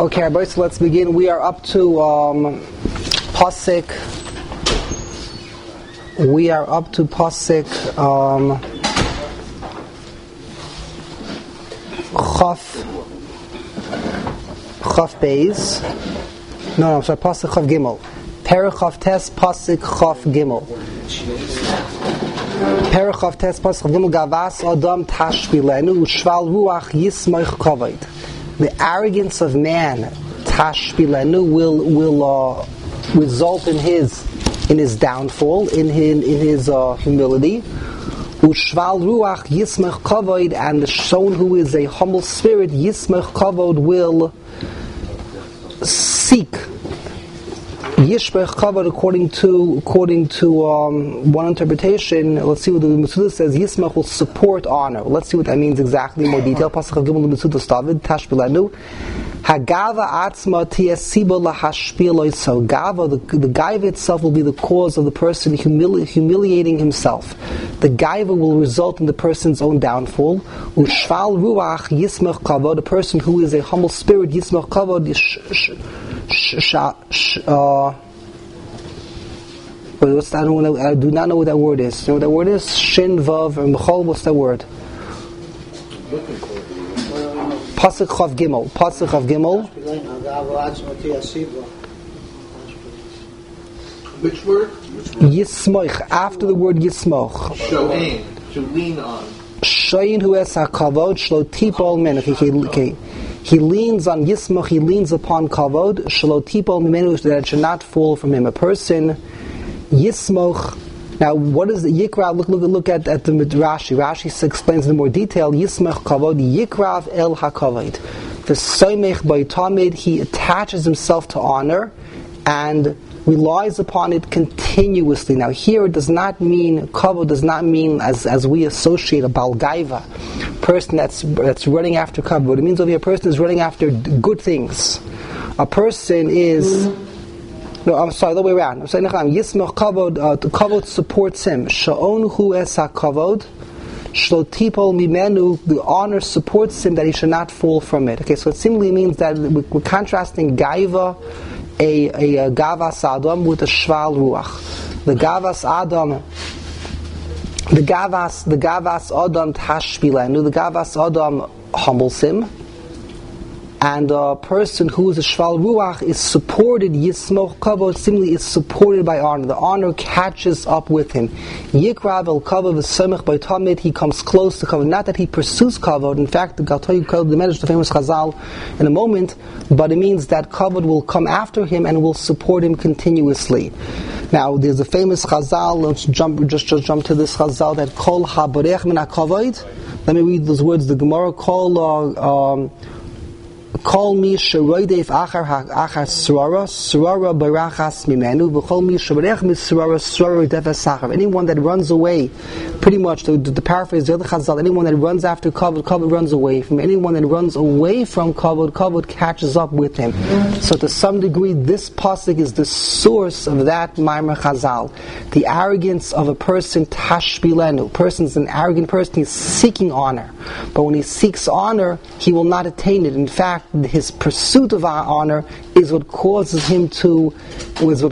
Okay, boys, let's begin. We are up to Pasuk. We are up to Pasuk Chaf Beis. No, I'm sorry, Pasuk Chaf Gimel. Perek Chaf Tes Pasuk Chaf Gimel. Perek Chaf Tes Pasuk Chaf Gimel. Gavas Adam Tashbilenu Ushval Ruach Yismoich Kavod. The arrogance of man, Tashbilenu, will result in his downfall, in his humility. Ushval Ruach Yismech Kavod, and the shon who is a humble spirit, Yismech Kavod, will seek Yishmech Kavod according to one interpretation. Let's see what the Mesuda says. Yismech will support honor. Let's see what that means exactly in more detail. Pasuk Gimel Mesuda Stavid Tashbilenu. Hagava atzma tiyasiba lahashpiloi. So Gava, the Gaiva itself will be the cause of the person humiliating himself. The Gaiva will result in the person's own downfall. Ushval ruach Yismech Kavod. The person who is a humble spirit, Yismech Kavod. I do not know what that word is. You know what that word is? Shin, Vav, and B'chol. What's that word? Pasuk Chav Gimel. Pasuk Chav Gimel. Which word? Yismoich. After the word Yismoch. Shoin. To lean on. Shoin hu es hakavod shlo tipol menu. He leans on Yismoch, he leans upon Kavod, Shelo Tipol Mimenu, that it should not fall from him. A person, Yismoch. Now, what is the Yikra? Look at the Rashi. Rashi explains in more detail. Yismoch Kavod, Yikrav El HaKavod. The Soymech by Tamid, he attaches himself to honor and relies upon it continuously. Now, here it does not mean, Kavod does not mean as we associate a Balgaiva, person that's running after Kavod. It means over here a person is running after good things. A person is, no, I'm sorry, the other way around. I'm saying, Yismach Kavod, Kavod supports him. Sha'on hu es ha-Kavod, Shlo tipol mimenu, the honor supports him that he should not fall from it. Okay, so it simply means that we're contrasting Gaiva, a Gavas Adam with a Shval Ruach. The Gavas Adam Tashbilenu, the Gavas Adam humbles him, and a person who is a Shval Ruach is supported, Yismoch Kavod, simply is supported by honor. The honor catches up with him. Yikrav el Kavod v'semech by Tamid, he comes close to Kavod. Not that he pursues Kavod. In fact, the Galtoy Kavod, the Medrash, the famous Chazal, in a moment, but it means that Kavod will come after him and will support him continuously. Now, there's a famous Chazal, let's jump to this Chazal, that Kol haborech min ha-Kavod. Let me read those words. The Gemara, Kol mi sheroidef achar srara barachas mimenu v'chol mi sheberech misrara defes sachar. Anyone that runs away, pretty much to paraphrase the other Chazal, anyone that runs after Kavod runs away from. Anyone that runs away from Kavod catches up with him. So to some degree, this pasuk is the source of that Maimer Chazal. The arrogance of a person, tashbilenu. Person's an arrogant person. He's seeking honor, but when he seeks honor, he will not attain it. In fact, his pursuit of our honor is what causes him to lose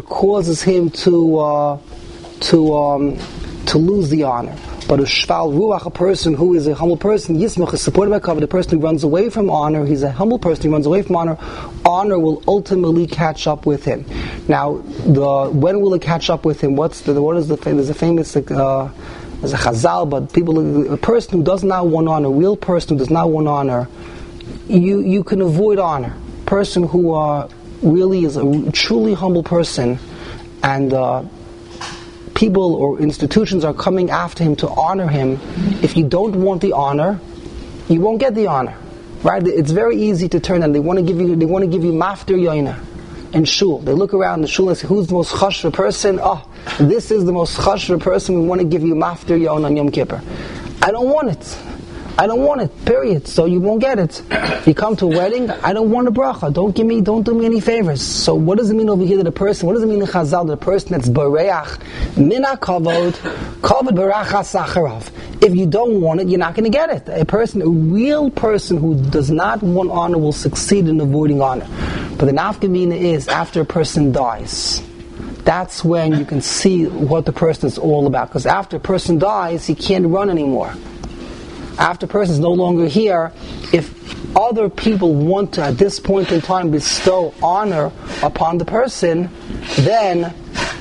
the honor. But a Shval Ruach, a person who is a humble person, Yismach is supported by Kavod. The person who runs away from honor, he's a humble person, he runs away from honor. Honor will ultimately catch up with him. Now, when will it catch up with him? There's a famous there's a Chazal, but a person who does not want honor, a real person who does not want honor, you can avoid honor. A person who really is a truly humble person, and people or institutions are coming after him to honor him. If you don't want the honor, you won't get the honor, right? It's very easy to turn on. They want to give you mafter yoina in shul. They look around the shul and say, who's the most chashva person? Oh, this is the most chashva person. We want to give you mafter yoina on Yom Kippur. I don't want it. I don't want it, period. So you won't get it. If you come to a wedding, I don't want a bracha. Don't do me any favors. So what does it mean over here that a person, what does it mean in Chazal that a person that's bareach, mina kavod barachas acharav? If you don't want it, you're not going to get it. A real person who does not want honor will succeed in avoiding honor. But the nafkamina is after a person dies. That's when you can see what the person is all about. Because after a person dies, he can't run anymore. After a person is no longer here, if other people want to, at this point in time, bestow honor upon the person, then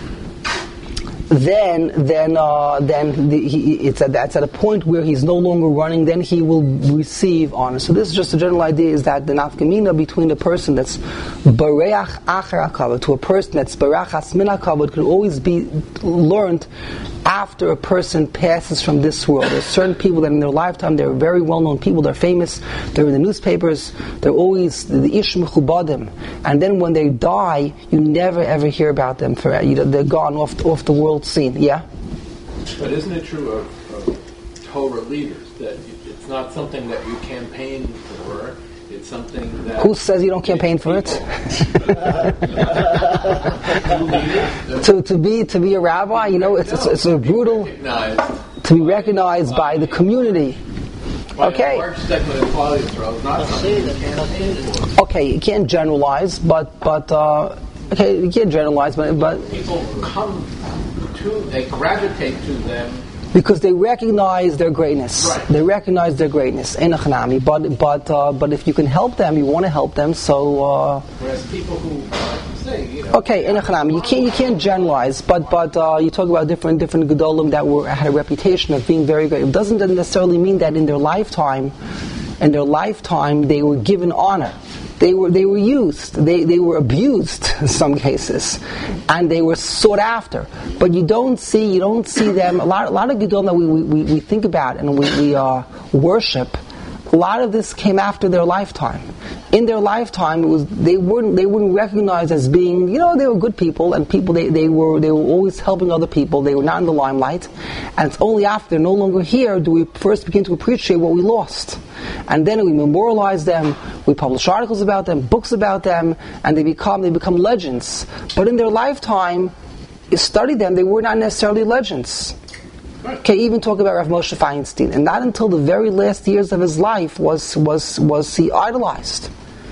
it's at a point where he's no longer running. Then he will receive honor. So this is just a general idea: is that the nafkamina between a person that's bareach achar hakavod to a person that's barachas min hakavod could always be learned after a person passes from this world. There's certain people that in their lifetime they're very well-known people, they're famous, they're in the newspapers, they're always the ish mechubadim, and then when they die, you never ever hear about them. They're gone off the world scene. Yeah? But isn't it true of Torah leaders that it's not something that you campaign for? It's something that... Who says you don't campaign for it? to be a rabbi, it's a brutal... To be recognized by the community. Okay. Okay, you can't generalize, but you can't generalize, but people they gravitate to them because they recognize their greatness. Right. They recognize their greatness in a chanami. But if you can help them, you want to help them. So whereas people who say, okay, in a chanami, you can't generalize. But you talk about different gedolim that had a reputation of being very great. It doesn't necessarily mean that in their lifetime they were given honor. They were used. They were abused in some cases, and they were sought after. But you don't see them. A lot of gedolim that we think about and we worship. A lot of this came after their lifetime. In their lifetime, they weren't recognized as being, they were good people, and people they were always helping other people. They were not in the limelight, and it's only after they're no longer here do we first begin to appreciate what we lost, and then we memorialize them. We publish articles about them, books about them, and they become legends. But in their lifetime, you study them; they were not necessarily legends. Okay, even talk about Rav Moshe Feinstein, and not until the very last years of his life was he idolized.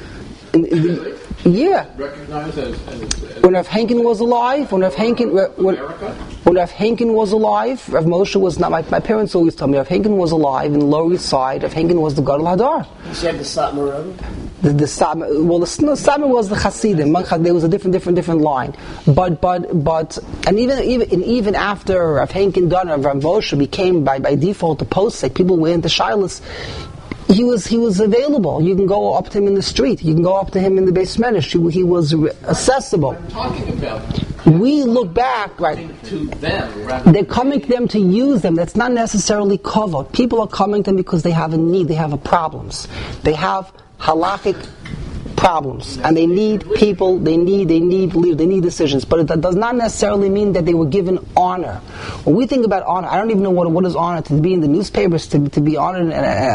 Yeah. Recognized as when Rav Henkin was alive, when Rav Henkin was alive, Rav Moshe was not. My parents always tell me Rav Henkin was alive in the Lower East Side. Rav Henkin was the Gadol Hadar. You said the Satmar Rebbe? The Satmar was the Hasidim. There was a different line. But and even after Rav Henkin done, Rav Moshe became by default a posek. People went into Shilas. He was available. You can go up to him in the street. You can go up to him in the Beis Medrash. He was accessible. I'm talking about. We look back, right? To them, they're coming to them to use them. That's not necessarily kavod. People are coming to them because they have a need. They have problems. They have halakhic problems, and they need people. They need leaders. They need decisions. But it does not necessarily mean that they were given honor. When we think about honor, I don't even know what is honor. To be in the newspapers, to be honored,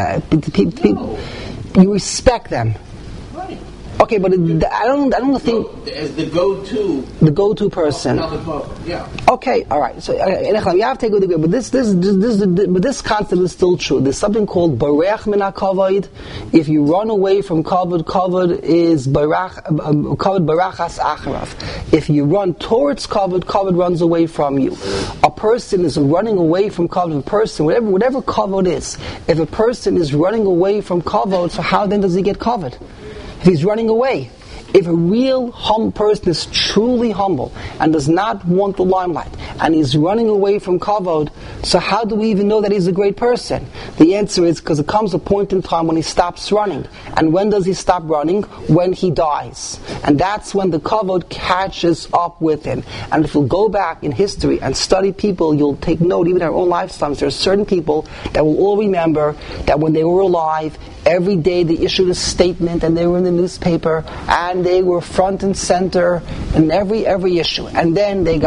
you respect them. Right. Okay, but I don't think as the go-to person. Yeah. Okay, all right. So you have to take with the but this concept is still true. There's something called bareach min hakavod. If you run away from kavod is kavod barachas acharav. If you run towards kavod runs away from you. A person is running away from kavod. A person, whatever kavod is, if a person is running away from kavod, so how then does he get kavod? If he's running away. If a real humble person is truly humble and does not want the limelight and he's running away from kavod, so how do we even know that he's a great person? The answer is because it comes a point in time when he stops running. And when does he stop running? When he dies. And that's when the kavod catches up with him. And if you'll go back in history and study people, you'll take note, even in our own lifetimes, there are certain people that will all remember that when they were alive, every day they issued a statement and they were in the newspaper and they were front and center in every issue. And then they got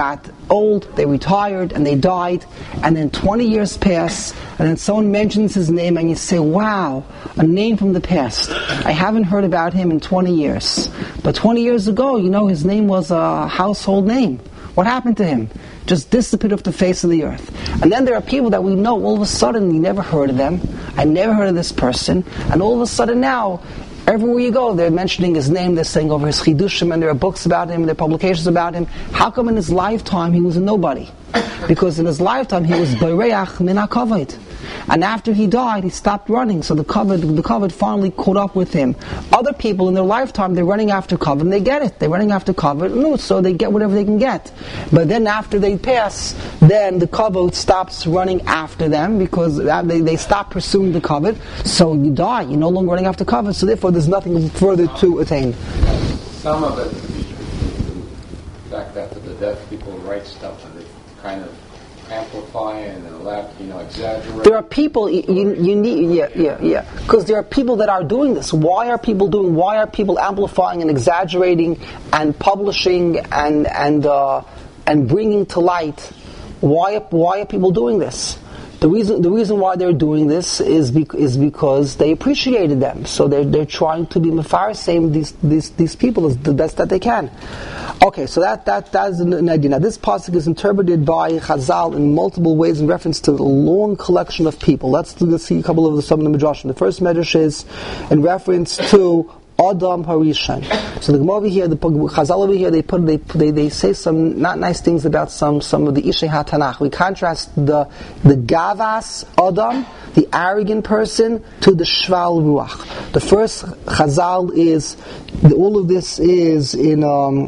old, they retired, and they died, and then 20 years pass, and then someone mentions his name, and you say, wow, a name from the past. I haven't heard about him in 20 years. But 20 years ago, his name was a household name. What happened to him? Just disappeared off the face of the earth. And then there are people that we know, all of a sudden, you never heard of them. I never heard of this person. And all of a sudden now, everywhere you go, they're mentioning his name, they're saying over his chidushim, and there are books about him, there are publications about him. How come in his lifetime he was a nobody? Because in his lifetime he was Beireach min HaKavod. And after he died, he stopped running, so the kavod finally caught up with him. Other people in their lifetime, they're running after kavod, and they get it. They're running after kavod, so they get whatever they can get. But then after they pass, then the kavod stops running after them, because they stop pursuing the kavod, so you die. You're no longer running after kavod, so therefore there's nothing further to attain. Some of it, the fact that the deaf people write stuff and they kind of amplify and exaggerate. There are people you need, because there are people that are doing this. Why are people amplifying and exaggerating and publishing and bringing to light? Why are people doing this? The reason why they're doing this is because they appreciated them. So they're trying to be mefarsim these people as the best that they can. Okay, so that's an idea. Now this pasuk is interpreted by Chazal in multiple ways in reference to the long collection of people. Let's see a couple of some of the midrashim. The first midrash is in reference to Adam Harishon. So the Gemara over here, the Chazal over here, they say some not nice things about some of the Ishei HaTanach. We contrast the Gavas Adam, the arrogant person, to the Shval Ruach. The first Chazal is all of this is in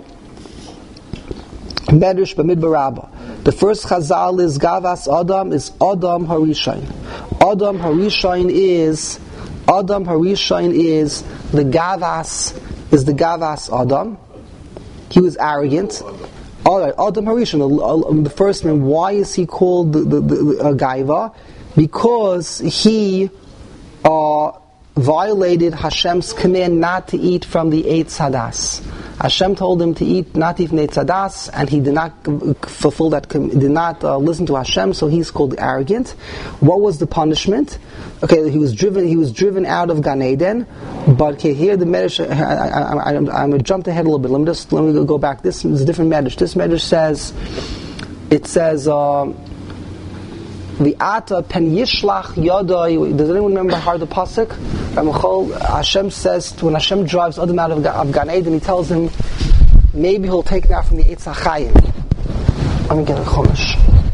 Medrash Bamidbar Rabbah. The first Chazal is Gavas Adam is Adam Harishon. Adam Harishon is the Gavas Adam. He was arrogant. Alright, Adam Harishon, the first name. Why is he called the Gaiva? Because he violated Hashem's command not to eat from the Eitz Hadas. Hashem told him to eat not even Eitz Hadas, and he did not fulfill that. Did not listen to Hashem, so he's called arrogant. What was the punishment? Okay, he was driven out of Gan Eden. But okay, here the medrash. I'm going to jump ahead a little bit. Let me go back. This is a different medrash. This medrash says, V'ata pen yishlach yodai. Does anyone remember how the pasuk? Hashem says when Hashem drives Adam out of Gan Eden, He tells him maybe He'll take that from the Eitz HaChayim. Let me get a chumash.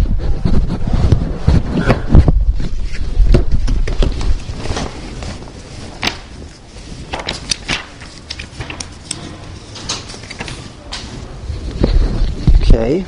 Okay.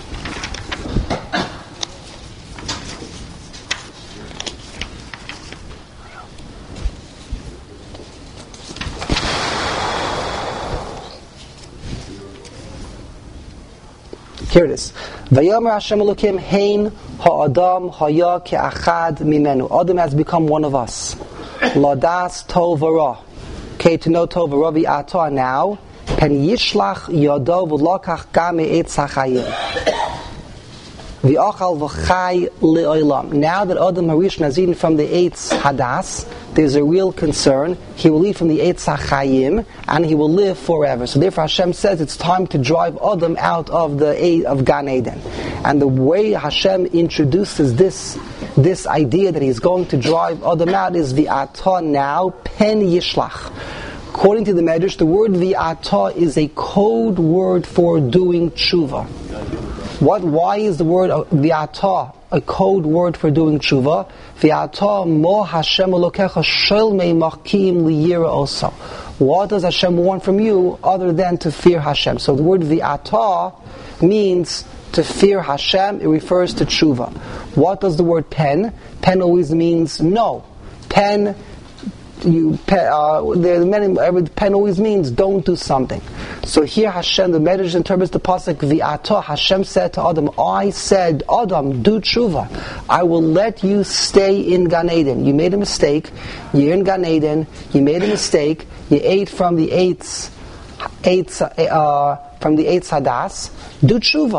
Here it is. Vayomer Hashem Elokim Hein Ha'adam Haya Ke'achad Mimenu. Adam has become one of us. Ladas Tov V'Ra. Okay, to know Tov V'Ra V'Ata now. Pen Yishlach Yodo V'Lokach Gam Eitz HaChayim. V'Achal V'Chai Le'olam. Now that Adam Harishon has eaten from the Eitz Hadas, there's a real concern. He will eat from the Eitz HaChayim, and he will live forever. So therefore Hashem says it's time to drive Adam out of Gan Eden. And the way Hashem introduces this idea that He's going to drive Adam out is V'Ata now, Pen Yishlach. According to the Medrash, the word V'Ata is a code word for doing tshuva. Why is the word V'Ata a code word for doing tshuva? V'Ata mo Hashem Elokecha shel me'makim liyira also. What does Hashem want from you other than to fear Hashem? So the word V'Ata means to fear Hashem. It refers to tshuva. What does the word pen? Pen always means no. Pen pen always means don't do something. So here Hashem, the Medrash interprets the pasuk V'Ata. Hashem said to Adam, I said, Adam, do tshuva. I will let you stay in Gan Eden. You made a mistake. You're in Gan Eden. You made a mistake. You ate from the Eitz Hadas. Do tshuva.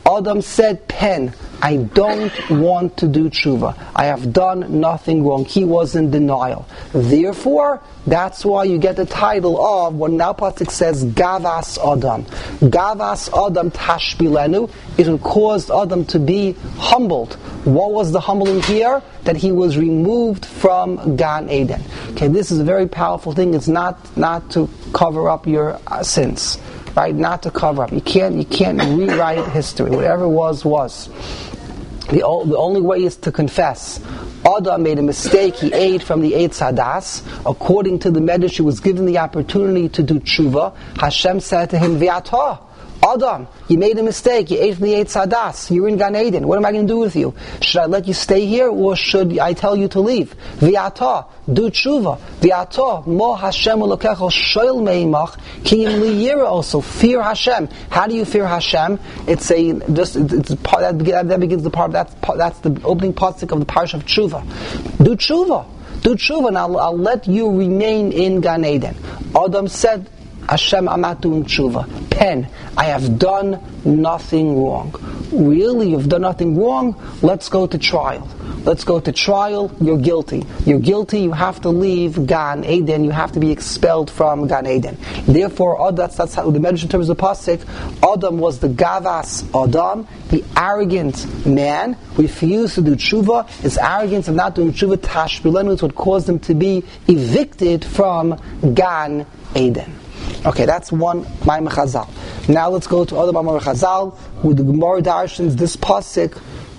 Adam said, Pen, I don't want to do tshuva. I have done nothing wrong. He was in denial. Therefore, that's why you get the title of what now Pasuk says, Gavas Adam. Gavas Adam Tashbilenu. It caused Adam to be humbled. What was the humbling here? That he was removed from Gan Eden. Okay, this is a very powerful thing. It's not to cover up your sins. Right, not to cover up. You can't rewrite history. Whatever was. The only way is to confess. Adam made a mistake. He ate from the Eitz Hadas. According to the Medrash, he was given the opportunity to do tshuva. Hashem said to him, V'atah, Adam, you made a mistake. You ate from the Eitz Hadas. You're in Gan Eden. What am I going to do with you? Should I let you stay here, or should I tell you to leave? V'atah, do tshuva. V'atah, mo Hashem elokecha shoel meimach ki im li yira. Also, fear Hashem. How do you fear Hashem? It's part that begins the part. That's the opening pasuk of the parsha of tshuva. Do tshuva. Do tshuva, and I'll let you remain in Gan Eden. Adam said, Hashem, I'm not doing tshuva. Pen, I have done nothing wrong. Really, you've done nothing wrong? Let's go to trial. Let's go to trial. You're guilty. You're guilty. You have to leave Gan Eden. You have to be expelled from Gan Eden. Therefore, that's how the Medrash in terms of the pasuk. Adam was the Gavas Adam, the arrogant man, refused to do tshuva. His arrogance of not doing tshuva, tashbilenu, is what caused him to be evicted from Gan Eden. Okay, that's one Maimar Chazal. Now let's go to other Maimar Chazal with the Gemara Darshans. This pasuk,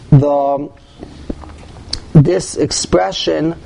this expression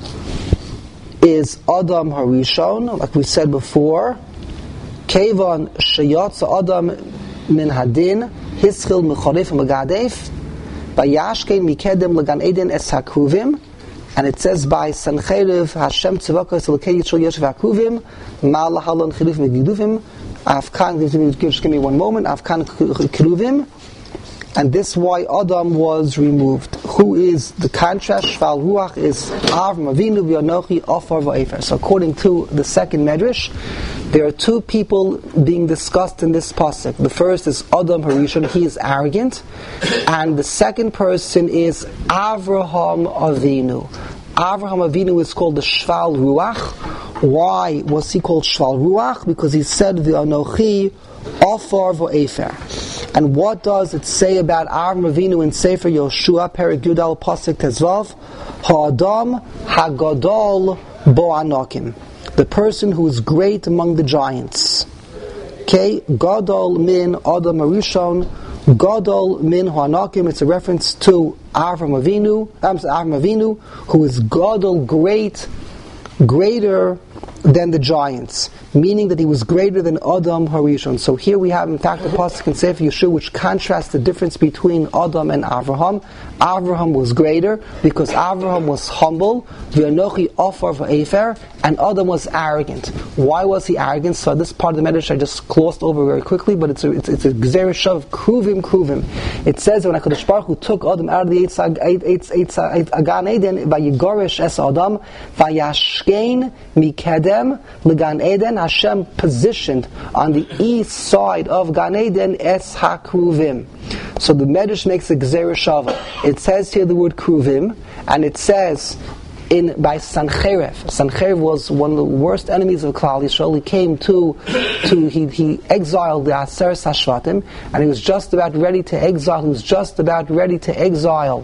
is Adam Harishon, like we said before. Kevan sheyatza Adam min hadin hischil mecharif megadef bayashkein mikedem legan eden es hakruvim. And it says by Sancheriv Hashem Tzivakos Elokei Yisrael Yesh V'Akruvim Ma'al Halon Chiluf Megiduvim Afkan. Just give me one moment. Afkan Kruvim, and this is why Adam was removed. Who is the contrast? Shval Ruach is Avram Avinu V'Anochi Ofar V'Efer. So according to the second Medrash, there are two people being discussed in this pasuk. The first is Adam Harishon, he is arrogant, and the second person is Avraham Avinu. Avraham Avinu is called the Shval Ruach. Why was he called Shval Ruach? Because he said V'Anochi Ofar V'Efer. And what does it say about Avraham Avinu in Sefer Yoshua, Perek Yudal Pasuk Tezvav? Ha'adam Hagadol Bo Anokim. The person who is great among the giants. Okay, Gadol min Adam Harishon, Gadol min Hanakim. It's a reference to Avraham Avinu, who is Gadol, greater than the giants, meaning that he was greater than Adam Harishon. So here we have, in fact, the pasuk in Sefer Yeshua which contrasts the difference between Adam and Avraham. Avraham was greater because Avraham was humble, V'Anochi Ofar V'Efer, and Adam was arrogant. Why was he arrogant? So this part of the Medrash I just glossed over very quickly, but it's a Gzerah of Kruvim. It says when HaKadosh Baruch Hu took Adam out of the Eitz Gan Eden, by Yigorish es Adam, Vayashkein Mikedem Legan Eden, Hashem positioned on the east side of Gan Eden es HaKruvim. So the Medrash makes a Gzerah Shava. It says here the word Kruvim, and it says by Sancheriv. Sancheriv was one of the worst enemies of Klal Yisrael. He came he exiled the Aseret Hashvatim, and he was just about ready to exile. He was just about ready to exile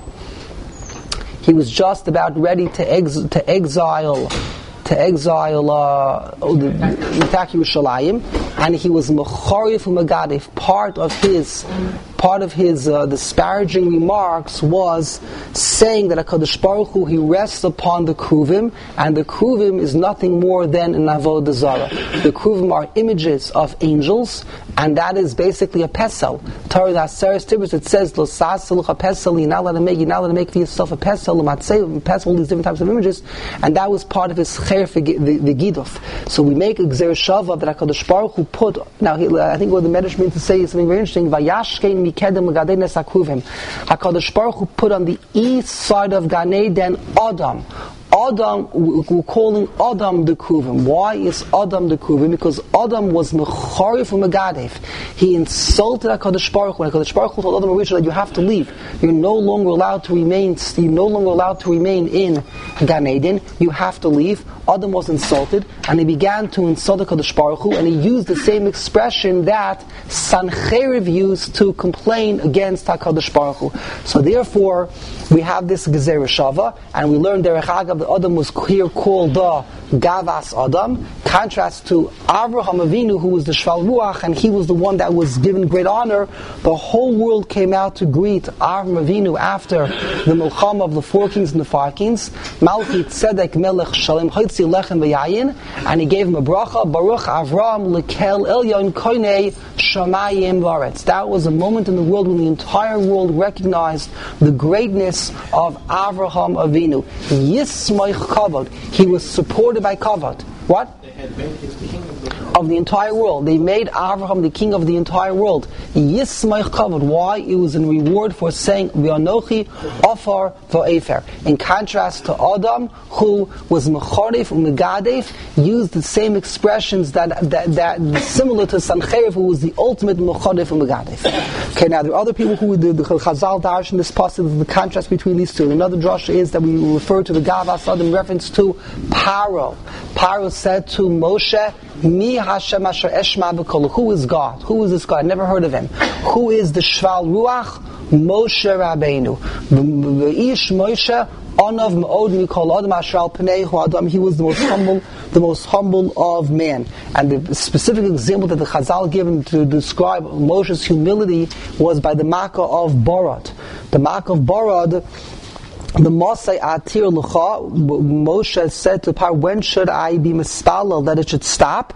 Yerushalayim, and he was Mecharif U'Megadef. Part of his disparaging remarks was saying that HaKadosh Baruch Hu, he rests upon the Kruvim, and the Kruvim is nothing more than an Avodah Zarah. The Kruvim are images of angels, and that is basically a pesel. Torah Haseres Tibros, it says, Lo sa'aseluch a pesel, you're not allowed to make for yourself a pesel, all these different types of images, and that was part of his cher the Giduf. So we make a Gzerah Shava that HaKadosh Baruch Hu put, now I think what the Medrash means to say is something very interesting, Vayashkein Mikedem Legan es HaKruvim. HaKadosh Baruch Hu put on the east side of Gan Eden Adam. Adam, we're calling Adam the Kruvim. Why is Adam the Kruvim? Because Adam was Mecharif Megadef. He insulted HaKadosh Baruch Hu. When HaKadosh Baruch Hu told Adam originally that you have to leave. You're no longer allowed to remain in Gan Eden. You have to leave. Adam was insulted, and he began to insult HaKadosh Baruch Hu, and he used the same expression that Sancheriv used to complain against HaKadosh Baruch Hu. So therefore, we have this Gezerah Shava, and we learned Derech Agav that Adam was here called the Gavas Adam, contrast to Avraham Avinu, who was the Shval Ruach, and he was the one that was given great honor. The whole world came out to greet Avraham Avinu after the Milchama of the 4 kings and the 5 kings. Malchi Tzedek Melech Shalem Hoitzi Lechem V'Yayin, and he gave him a bracha, Baruch Avram Lekel Elyon Koinei Shamayim Varetz. That was a moment in the world when the entire world recognized the greatness of Avraham Avinu. Yismoich Kavod. He was supported by Kavod. What? They had made him king of the entire world. They made Avraham the king of the entire world. Yismaich Kavod. Why? It was in reward for saying V'anochi Afar V'Efer. In contrast to Adam, who was Mecharif Megadef, used the same expressions that similar to Sancheriv, who was the ultimate Mecharif Megadef. Okay, now there are other people who the Chazal Darsh in this passage, the contrast between these two. Another drasha is that we refer to the Gavas Adam in reference to Paro. Paro said to Moshe, Mi Hashem Asher Eshma B'Kol. Who is God? Who is this God? I never heard of him. Who is the Shval Ruach? Moshe Rabbeinu. V'ish Moshe Onav Me'od Mikol Adam Asher Al Pnei Hu Adam. He was the most humble of man. And the specific example that the Chazal given to describe Moshe's humility was by the Makkah of Barad. The Makkah of Barad, the Mosai Atir L'cha, Moshe said to Paro, when should I be mispalel that it should stop?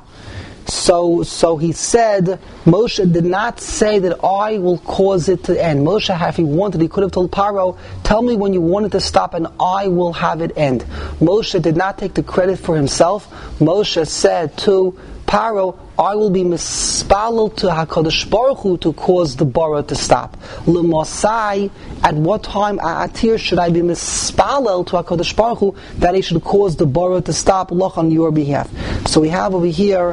So he said, Moshe did not say that I will cause it to end. Moshe, if he wanted, he could have told Paro, tell me when you want it to stop and I will have it end. Moshe did not take the credit for himself. Moshe said to Paro, I will be mispalel to HaKadosh Baruch Hu to cause the bara to stop. L'mosai, at what time atir should I be mispalel to HaKadosh Baruch Hu that he should cause the bara to stop loch on your behalf? So we have over here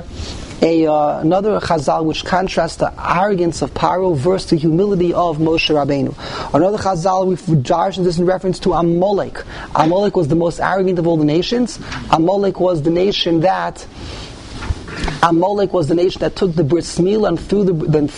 another Chazal which contrasts the arrogance of Paro versus the humility of Moshe Rabbeinu. Another Chazal, we've jarred this in reference to Amalek. Amalek was the most arrogant of all the nations. Amalek was the nation that took the bris milah and threw the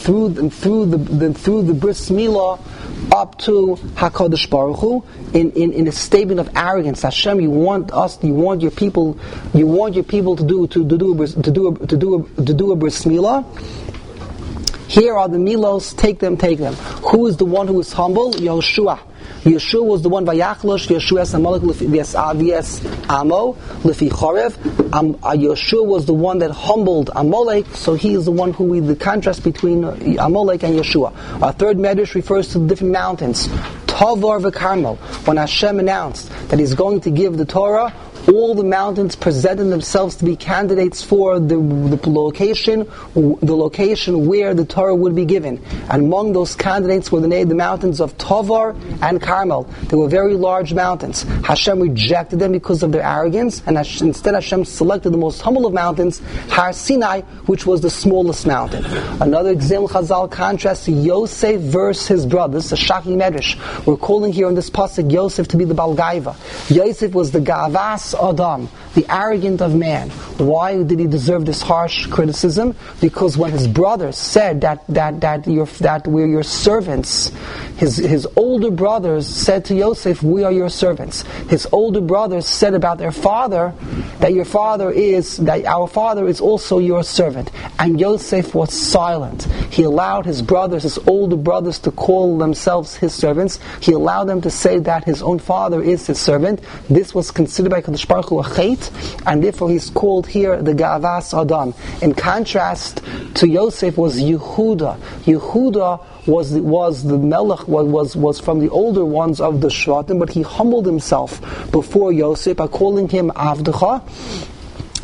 bris milah up to HaKadosh Baruch Hu in a statement of arrogance. Hashem, you want your people to do a bris milah. Here are the milos, take them. Who is the one who is humble? Yoshua. Yeshua was the one Vayachlosh, Yeshua es Amalek v'es Amo, Lefi Chorev. Yeshua was the one that humbled Amalek, so he is the one who the contrast between Amalek and Yeshua. Our third medrash refers to the different mountains. Tavar v'Karmel. When Hashem announced that He's going to give the Torah, all the mountains presented themselves to be candidates for the location where the Torah would be given. And among those candidates were the mountains of Tavar and Carmel. They were very large mountains. Hashem rejected them because of their arrogance, and instead Hashem selected the most humble of mountains, Har Sinai, which was the smallest mountain. Another example, Chazal contrasts to Yosef versus his brothers, a shocking medrash. We're calling here in this pasuk Yosef to be the Balgaiva. Yosef was the Gavas Adam, the arrogant of man. Why did he deserve this harsh criticism? Because when his brothers said that we're your servants, his older brothers said to Yosef, we are your servants. His older brothers said about their father that our father is also your servant. And Yosef was silent. He allowed his older brothers to call themselves his servants. He allowed them to say that his own father is his servant. This was considered by Kadosh Baruch Hu a chait, and therefore he's called here the Gavas Adam. In contrast to Yosef was Yehuda. Yehuda was the Melech, was from the older ones of the Shvatim, but he humbled himself before Yosef by calling him Avdecha.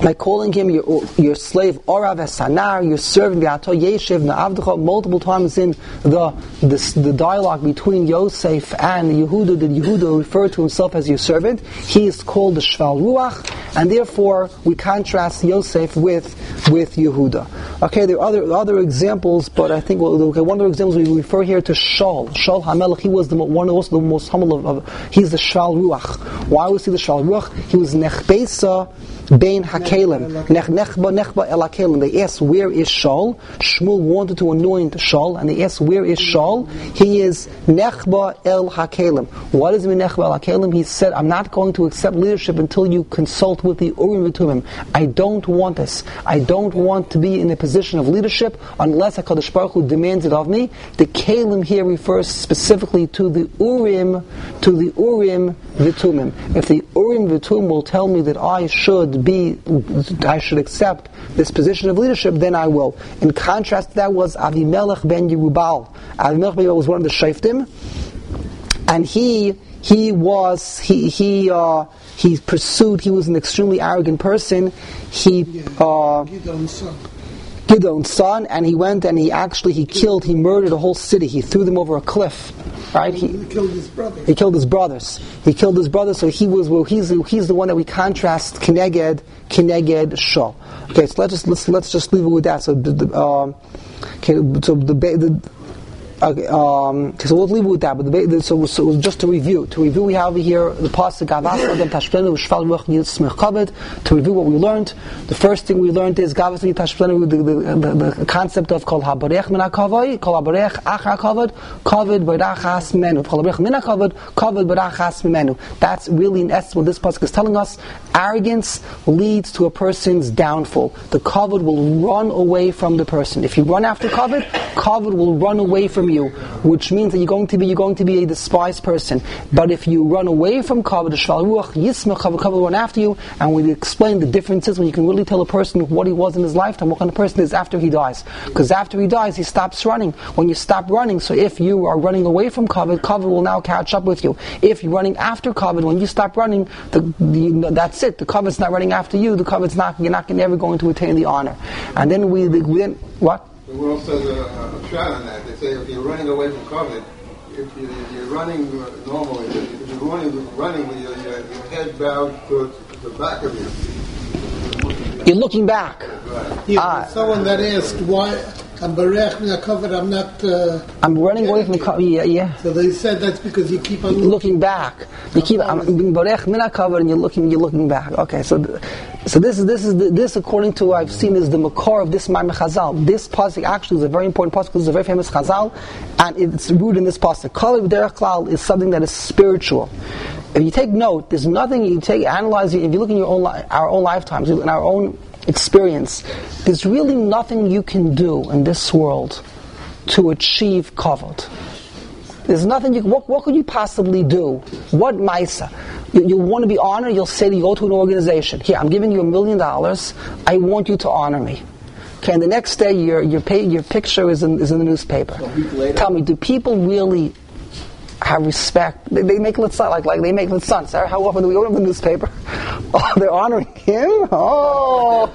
by calling him your slave Orav Esanar, your servant V'ato Yeshiv Na'avdecha. Multiple times in the dialogue between Yosef and Yehuda, that Yehuda referred to himself as your servant. He is called the Shval Ruach, and therefore we contrast Yosef with Yehuda. Okay, there are other examples, but I think one of the examples we refer here to Shaul HaMelech. He was the most humble of. He's the Shval Ruach. Why was he the Shval Ruach? He was Nechbesa Bein Hakelim. Nechba El Hakelim. They asked, where is Shaul? Shmuel wanted to anoint Shaul, and they asked, where is Shaul? He is Nechba El Hakelim. What does it mean, Nechba El Hakelim? He said, I'm not going to accept leadership until you consult with the Urim V'Tumim. I don't want this. I don't want to be in a position of leadership unless HaKadosh Baruch Hu demands it of me. The Kelim here refers specifically to the Urim V'Tumim. If the Urim V'Tumim will tell me that I should accept this position of leadership, then I will. In contrast to that was Avimelech ben Yerubal. Avimelech ben Yerubal was one of the Shoftim, and he pursued. He was an extremely arrogant person. Gidon's son, and he went and he murdered a whole city. He threw them over a cliff. Right? He killed his brothers. He killed his brothers. So he's the one that we contrast Keneged Shaul. Okay, so let's just leave it with that. So we'll leave it with that. But so just to review, we have here the pasuk Gavas Adam Tashplenu Shval Ruach Yitzmech Kavod. To review what we learned, the first thing we learned is Gavas Tashplenu, the concept of Kol Habarech Min HaKavod, Kol Habarech Achar HaKavod, Kavod B'Rachas Mimenu. Kol Habarech Min HaKavod, Kavod B'Rachas Mimenu. That's really in essence what this pasuk is telling us. Arrogance leads to a person's downfall. The Kavod will run away from the person. If you run after Kavod, Kavod will run away from you, which means that you're going to be a despised person. But if you run away from Kavod, the Shval Ruach Yismech Kavod will run after you, and we explain the differences when you can really tell a person what he was in his lifetime, what kind of person is after he dies. Because after he dies, he stops running. When you stop running, so if you are running away from Kavod, Kavod will now catch up with you. If you're running after Kavod, when you stop running, that's it. The Kavod's not running after you. The Kavod's you're not ever going to attain the honor. And then we what? The world says a shot on that. They say if you're running away from COVID, if you're running normally, if you're running with your head bowed towards the back of you, you're looking back. Right. Yeah, someone that asked why I'm barech min HaKavod, I'm not. I'm running away from COVID. Yeah. So they said that's because you keep on looking back. You keep being barech min HaKavod, and you're looking back. Okay, so this according to I've seen is the makor of this Maimon Chazal. This pasuk actually is a very important pasuk because it's a very famous Chazal, and it's rooted in this pasuk. Kavod b'derech klal is something that is spiritual. If you take note, there's nothing analyze. If you look in our own lifetimes, in our own experience, there's really nothing you can do in this world to achieve kavod. There's nothing. What could you possibly do? What ma'isa? You want to be honored, you'll say you go to an organization. Here, I'm giving you $1 million. I want you to honor me. Okay, and the next day your picture is in the newspaper. Tell me, do people really have respect? They make litzan, like they make litzan. Sarah, how often do we open the newspaper? Oh, they're honoring him. Oh,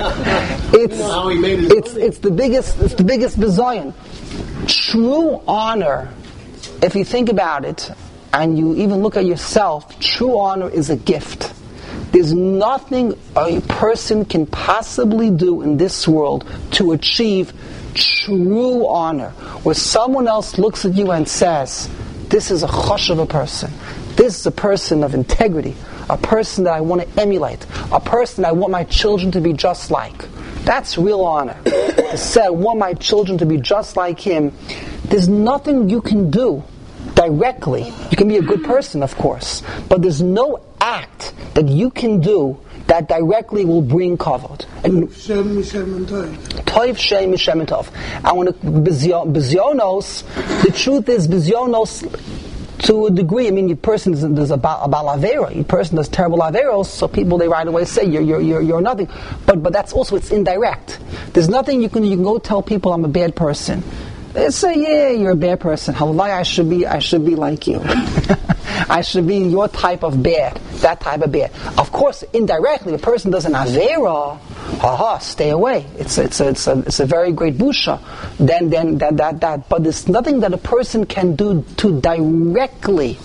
it's the biggest bizayon. True honor, if you think about it, and you even look at yourself, true honor is a gift. There's nothing a person can possibly do in this world to achieve true honor, where someone else looks at you and says, this is a chosh of a person. This is a person of integrity, a person that I want to emulate, a person I want my children to be just like. That's real honor. To say, I want my children to be just like him. There's nothing you can do directly. You can be a good person, of course, but there's no act that you can do that directly will bring kavod. And toiv shem mishem tov. And when bizyonos, the truth is bizyonos to a degree. I mean, your person does a balavera. Your person does terrible averos, so people they right away say you're nothing. But that's also it's indirect. There's nothing you can go tell people I'm a bad person. They say, yeah, you're a bad person. Halavai, I should be like you. I should be your type of bad, that type of bad. Of course, indirectly, if a person does an avera, stay away. It's a very great busha. Then that. But there's nothing that a person can do to directly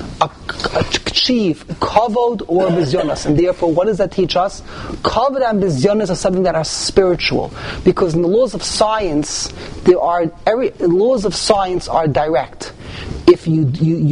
achieve kavod or bizyonas, and therefore, what does that teach us? Kavod and bizyonas are something that are spiritual, because in the laws of science, laws of science are direct. If you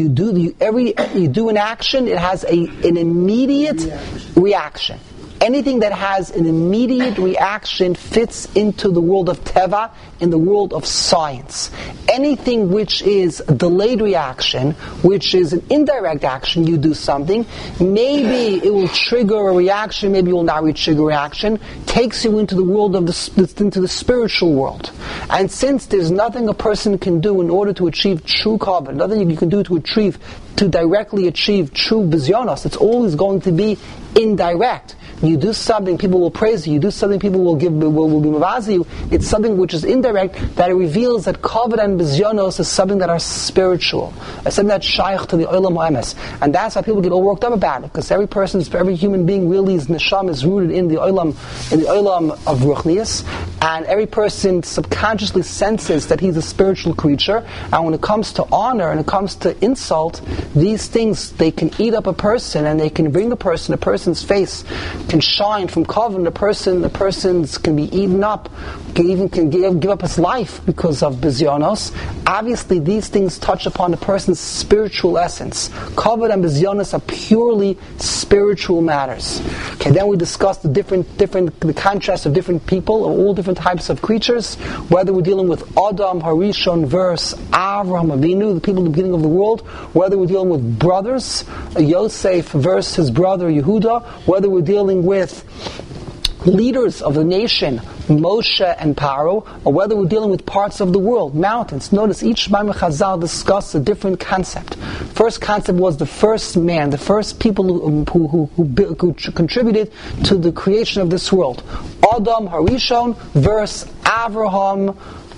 do an action, it has an immediate reaction. Anything that has an immediate reaction fits into the world of teva, in the world of science. Anything which is a delayed reaction, which is an indirect action, you do something, maybe it will trigger a reaction, maybe it will not trigger a reaction, takes you into the world of into the spiritual world. And since there's nothing a person can do in order to achieve true kavod, nothing you can do to directly achieve true bizyonos, it's always going to be indirect. You do something, people will praise you. You do something, people will be mavazi you. It's something which is indirect, that it reveals that kavod and bizyonos is something that are spiritual. It's something that's shaykh to the olam ha'emes. And that's why people get all worked up about it, because every human being really is neshama, is rooted in the olam of ruchnius, and every person subconsciously senses that he's a spiritual creature. And when it comes to honor and it comes to insult, these things, they can eat up a person, and they can bring a person's face can shine from kavod. The person's can be eaten up, can give up his life because of bizyonos. Obviously, these things touch upon a person's spiritual essence. Kavod and bizyonos are purely spiritual matters. Okay, then we discussed the contrast of different people, of all different types of creatures. Whether we're dealing with Adam Harishon versus Avraham Avinu, the people in the beginning of the world. Whether we're dealing with brothers, Yosef versus his brother Yehuda. Whether we're dealing with leaders of the nation, Moshe and Paro, or whether we're dealing with parts of the world, mountains. Notice each Maimon Chazal discussed a different concept. First concept was the first man, the first people who contributed to the creation of this world. Adam Harishon versus Avraham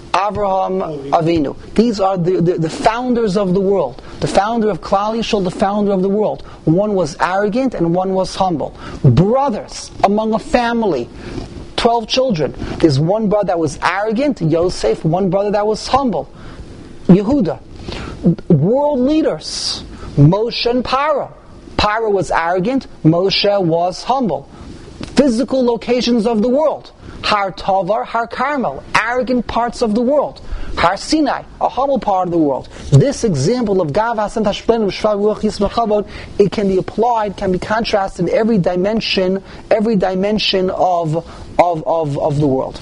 Avinu. These are the founders of the world. The founder of Klal Yisrael, the founder of the world. One was arrogant and one was humble. Brothers among a family. 12 children. There's one brother that was arrogant, Yosef, one brother that was humble, Yehuda. World leaders, Moshe and Paro. Paro was arrogant, Moshe was humble. Physical locations of the world. Har Tovar, Har Carmel, arrogant parts of the world. Har Sinai, a humble part of the world. This example of Gav Hasem Tashplen Shvar Ruach Yisma Chavod, it can be applied, can be contrasted in every dimension of the world.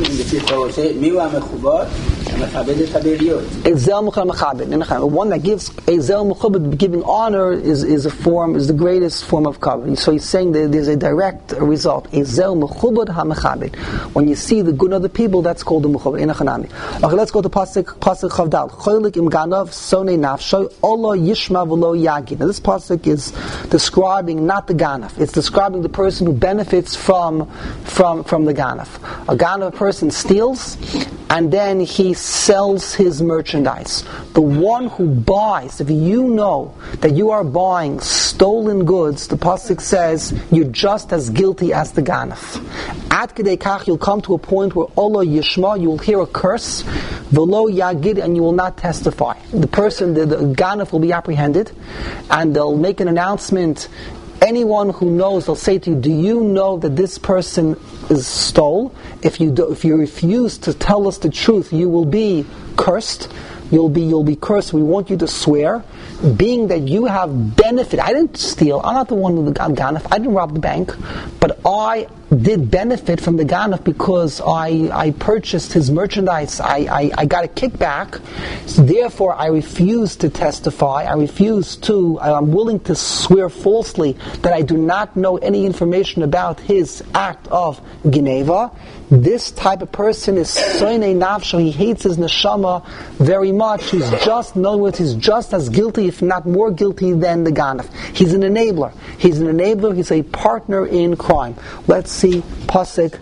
One that gives Ezel Mechubed, giving honor is the greatest form of kavod. So he's saying that there's a direct result. Ezel Mechubed HaMechabed. When you see the good of the people, that's called the Mechubed. Okay, let's go to Pasuk Chavdal. Cholik im ganav sonei nafshoy olo yishma v'lo yagid. Now this pasuk is describing not the ganav; it's describing the person who benefits from the ganav. A ganav person steals, and then he sells his merchandise. The one who buys, if you know that you are buying stolen goods, the pasuk says you're just as guilty as the ganav. Ad kedei kach, you'll come to a point where olo yishma, you will hear a curse, v'lo yagid, and you will not testify. The person, the ganav, will be apprehended, and they'll make an announcement. Anyone who knows, they'll say to you, do you know that this person is stole? If you refuse to tell us the truth, you will be cursed. You'll be cursed. We want you to swear, being that you have benefit. I didn't steal. I'm not the one who got ganaf. I didn't rob the bank, but I did benefit from the ganaf because I purchased his merchandise. I got a kickback. So therefore, I refuse to testify. I'm willing to swear falsely that I do not know any information about his act of Geneva. This type of person is soinei nafsho. He hates his neshama very much. He's just, in other words, he's just as guilty, if not more guilty, than the ganaf. He's an enabler. He's a partner in crime. Let's see see pasuk.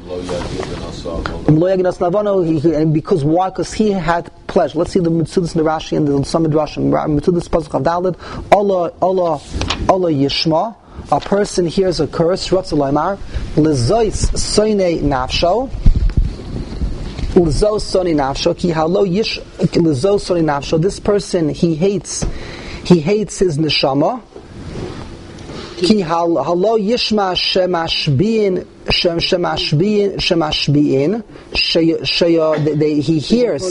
And because why? Because he had pleasure. Let's see the Mitzudas and the Rashi and the some Midrashim. Mitzudas pasuk of Daled. Allah Yishma. A person hears a curse. Ratzah Laimar. Lezois soinei nafsho. Lezo soni nafsho. Ki halo yish. Lezo soni nafsho. This person he hates his neshama. Ki halo yishma shemashbiin he hears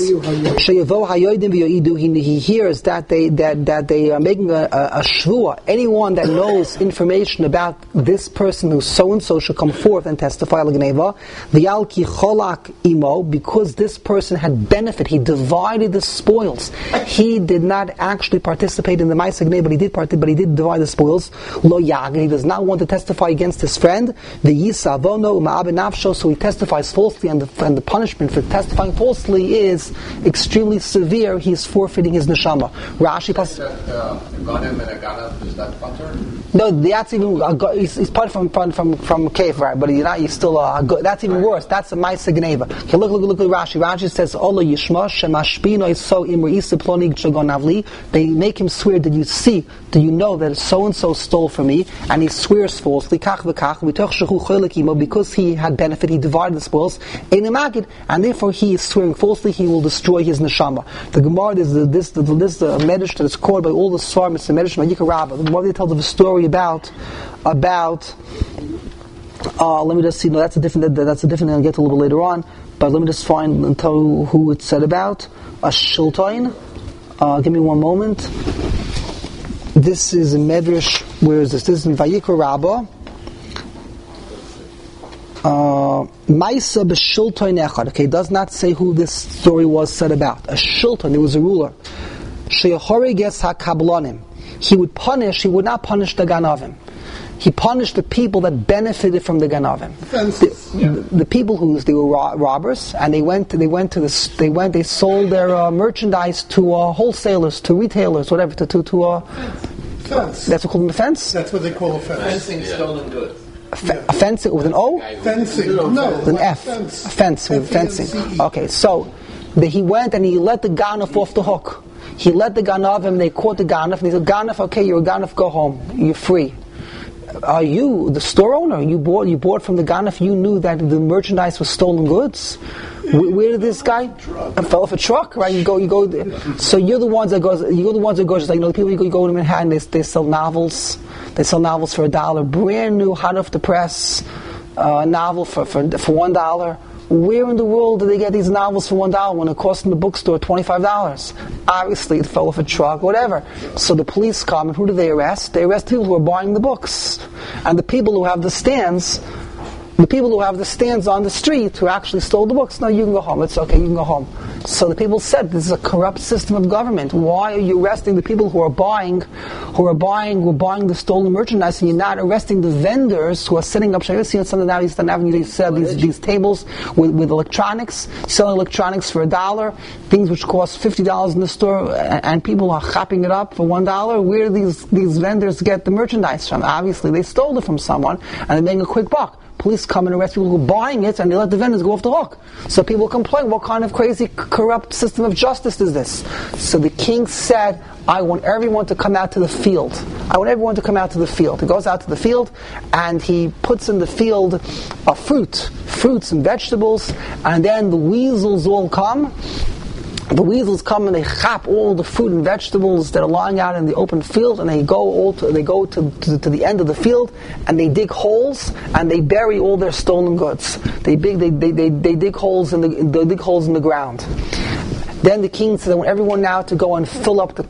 he hears that they are making a shvua. Anyone that knows information about this person who's so and so should come forth and testify l'gneva v'yal ki cholak imo, because this person had benefit. He divided the spoils. He did not actually participate in the ma'aseh gneva, but he did divide the spoils. Lo yag, he does not want to testify against his friend. The yisa so he testifies falsely, and the punishment for testifying falsely is extremely severe. He's forfeiting his neshama. Rashi Ganim and a Ganav, is that butter? No, that's even he's part from cave, right? But he's still that's even worse. That's a ma'aseh gneva. Okay, look at Rashi. Rashi says, "Ola yishma shemashpino so imreisa plonig chagonavli." They make him swear. Do you know that so and so stole from me? And he swears falsely. Kach v'kach mitoch shehu cholikimo, because he had benefit, he divided the spoils. And therefore he is swearing falsely. He will destroy his neshama. The Gemara is the medrash that is called by all the Svarim. It's the medrash of Vayikra Rabbah. The Gemara tells of a story about let me just see. No, that's a different. I'll get to a little bit later on. But let me just find and tell you who it's said about. A shiltain. Give me one moment. This is a medrash. Where is this? This is in Vayikra Rabbah. Maisa b'shilton echad. Okay, it does not say who this story was said about. A shilton, there was a ruler. Sheyahoreges hakablonim. He would not punish the ganavim. He punished the people that benefited from the ganavim. The people they were robbers, and they sold their merchandise to wholesalers, to retailers, whatever, to fence. That's what called a fence. That's what they call a fence. Fencing stolen goods. Fencing with an O? Fencing. No. With an F. Fence. A fence with fencing. Okay, so he went and he let the ganaf off the hook. He let the ganav, and they caught the ganaf, and he said, "Ganaf, okay, you're a ganaf, go home. You're free." Are you the store owner? You bought from the ganaf. You knew that the merchandise was stolen goods. Where did this guy? Fell off a truck, right? You go. So you're the ones that goes. Just like the people you go to Manhattan. They sell novels. They sell novels for $1, brand new, hot off the press novel for $1. Where in the world do they get these novels for $1 when it costs in the bookstore $25? Obviously, it fell off a truck, whatever. So the police come, and who do they arrest? They arrest people who are buying the books, and the people who have the stands. The people who have the stands on the street who actually stole the books. No, you can go home. It's okay, you can go home. So the people said, this is a corrupt system of government. Why are you arresting the people who are buying the stolen merchandise, and you're not arresting the vendors who are setting up? You see on Sunday Avenue, they sell these tables with electronics, selling electronics for $1, things which cost $50 in the store, and people are chopping it up for $1. Where do these vendors get the merchandise from? Obviously, they stole it from someone, and they're making a quick buck. Police come and arrest people who are buying it, and they let the vendors go off the hook. So people complain, what kind of crazy, corrupt system of justice is this? So the king said, I want everyone to come out to the field. He goes out to the field, and he puts in the field fruits and vegetables, and then the weasels all come. The weasels come and they chop all the fruit and vegetables that are lying out in the open field, and they go to the end of the field, and they dig holes and they bury all their stolen goods. They dig holes in the ground. Then the king said, I want everyone now to go and fill up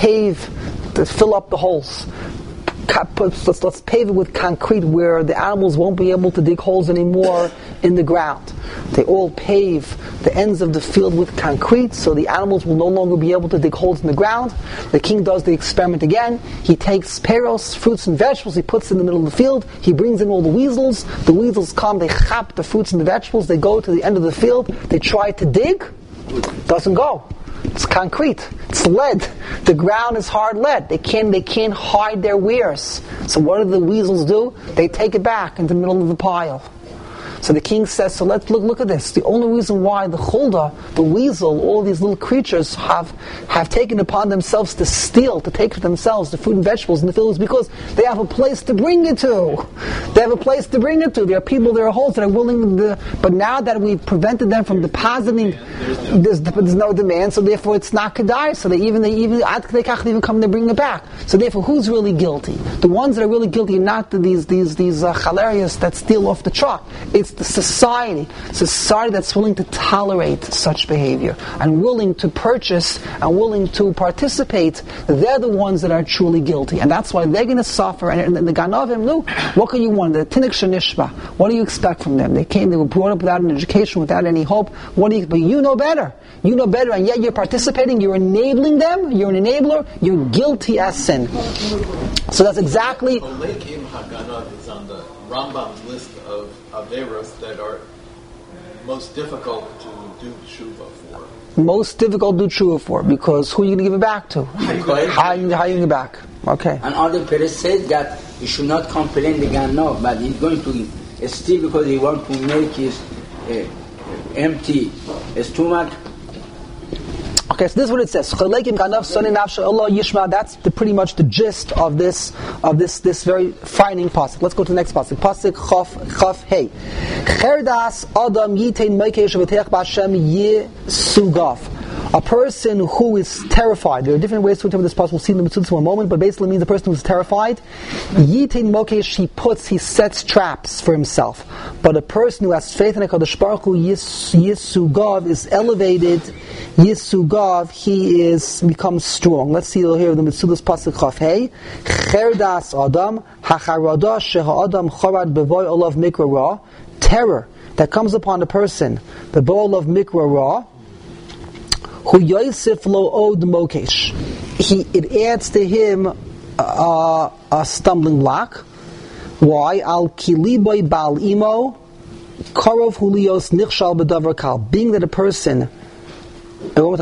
the holes. Let's pave it with concrete where the animals won't be able to dig holes anymore in the ground. They all pave the ends of the field with concrete, so the animals will no longer be able to dig holes in the ground. The king does the experiment again. He takes peros, fruits and vegetables, he puts in the middle of the field. He brings in all the weasels. The weasels come, they chop the fruits and the vegetables. They go to the end of the field. They try to dig. Doesn't go. It's concrete. It's lead. The ground is hard lead. They can't hide their wares. So what do the weasels do? They take it back into the middle of the pile. So the king says, so let's look at this. The only reason why the chulda, the weasel, all these little creatures have taken upon themselves to steal, to take for themselves the fruit and vegetables in the field is because they have a place to bring it to. They have a place to bring it to. There are people, there are holes that are willing to, but now that we've prevented them from depositing, there's no demand, so therefore it's not kedai. So they can't even come to bring it back. So therefore, who's really guilty? The ones that are really guilty are not these chalerias that steal off the truck. It's the society that's willing to tolerate such behavior and willing to purchase and willing to participate. They're the ones that are truly guilty, and that's why they're going to suffer. And the Ganavim, no, what can you want? The Tinik Shanishba. What do you expect from them? They were brought up without an education, without any hope. But you know better. You know better, and yet you're participating. You're enabling them. You're an enabler. You're guilty as sin. So that's exactly. Olekim Haganav is on the Rambam's list of averos that are most difficult to do tshuva for. Most difficult to do tshuva for, because who are you going to give it back to? How are you going to give it back? Okay. And other Peres said that he should not complain the Ganav, but he's going to steal because he wants to make his empty stomach. Okay, so this is what it says. That's pretty much the gist of this very frightening pasuk. Let's go to the next pasuk. Pasuk Chaf Hey. Cherdas Adam Yitein Meikesh V'Teach B'Hashem Yisugaf. A person who is terrified. There are different ways to interpret this pasuk. We'll see in the Mitzvah in a moment, but basically it means a person who is terrified. Yitein Mokesh, he sets traps for himself. But a person who has faith in HaKadosh Baruch Hu, Yisugav, is elevated. Yisugav, he becomes strong. Let's see here the Mitzvah's pasuk Chaf Hey. Cherdas Adam Hacharada Sheha Adam Chorad Bevoy Olav Mikra Ra. Terror that comes upon a person, Bevoy Olav Mikra Ra. Hu Yosef Lo Od Mokesh. It adds to him a stumbling block. Why? Al Kiliboy Bal Imo Karov Hulios Nichshal Bedavar Kal. Being that a person, when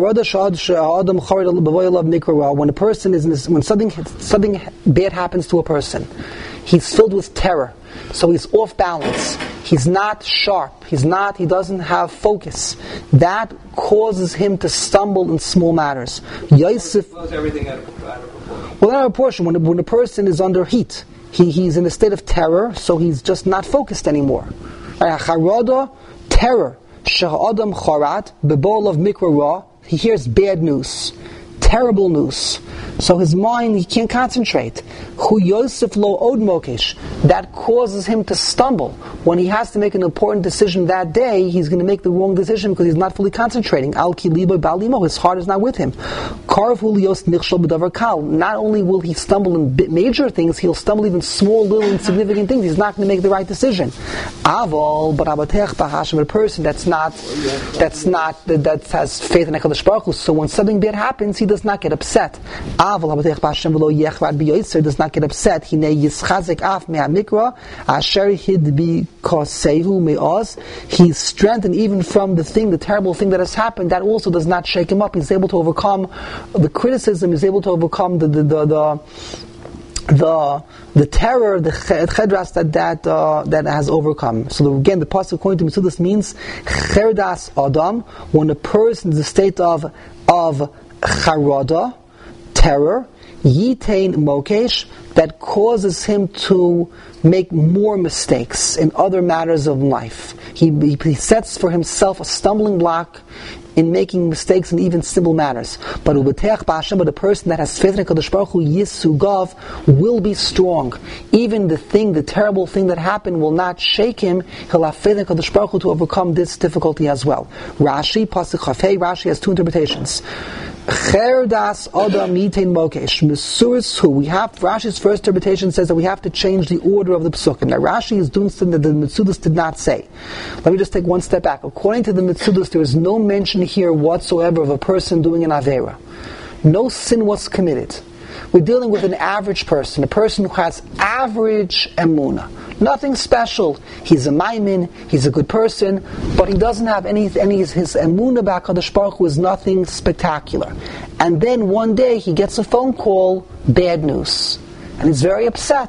a person is when something bad happens to a person, he's filled with terror, so he's off balance. He's not sharp. He doesn't have focus. That causes him to stumble in small matters. Yosef blows everything out of proportion. Well, out of proportion. When a person is under heat, he's in a state of terror, so he's just not focused anymore. Charada, terror. Shahadam charat, bebol of mikra ra. He hears bad news, terrible news. So his mind, he can't concentrate. Hu Yosef lo od mokesh. That causes him to stumble. When he has to make an important decision that day, he's going to make the wrong decision because he's not fully concentrating. Al ki libo balimo. His heart is not with him. Karv hu lios nichshal b'davar kal. Not only will he stumble in major things, he'll stumble even small, little, insignificant things. He's not going to make the right decision. Avol, but abatech bahashem, a person that has faith in HaKadosh Baruch Hu. So when something bad happens, he does not get upset. Avol abatech bahashem v'lo yechvad b'yoytzer, does not get upset. Hinei yischazek af me'amikra asher hid bi kosehu me'oz. He's strengthened even from the terrible thing that has happened. That also does not shake him up. He's able to overcome the criticism. He's able to overcome the terror, the chedras that has overcome. So again, the pasuk according to Mitzvah means cherdas adam, when a person is in a state of charada, terror, yitain mokesh, that causes him to make more mistakes in other matters of life. He sets for himself a stumbling block in making mistakes in even simple matters. But a person that has faith in HaKadosh Baruch Hu, Yisugav, will be strong. Even the terrible thing that happened will not shake him. He'll have faith in HaKadosh Baruch Hu to overcome this difficulty as well. Rashi, Pasuk Chafei, Rashi has two interpretations. Cherdas Adam Yitain Mokesh. Mesuris Hu. Rashi's first interpretation says that we have to change the order of the Pesukim. Now Rashi is doing something that the Mitzudas did not say. Let me just take one step back. According to the Mitzudas, there is no mention here whatsoever of a person doing an Avera. No sin was committed. We're dealing with an average person, a person who has average emunah. Nothing special. He's a maimin, he's a good person, but he doesn't have his emunah back HaKadosh Baruch Hu is nothing spectacular. And then one day he gets a phone call, bad news. And he's very upset.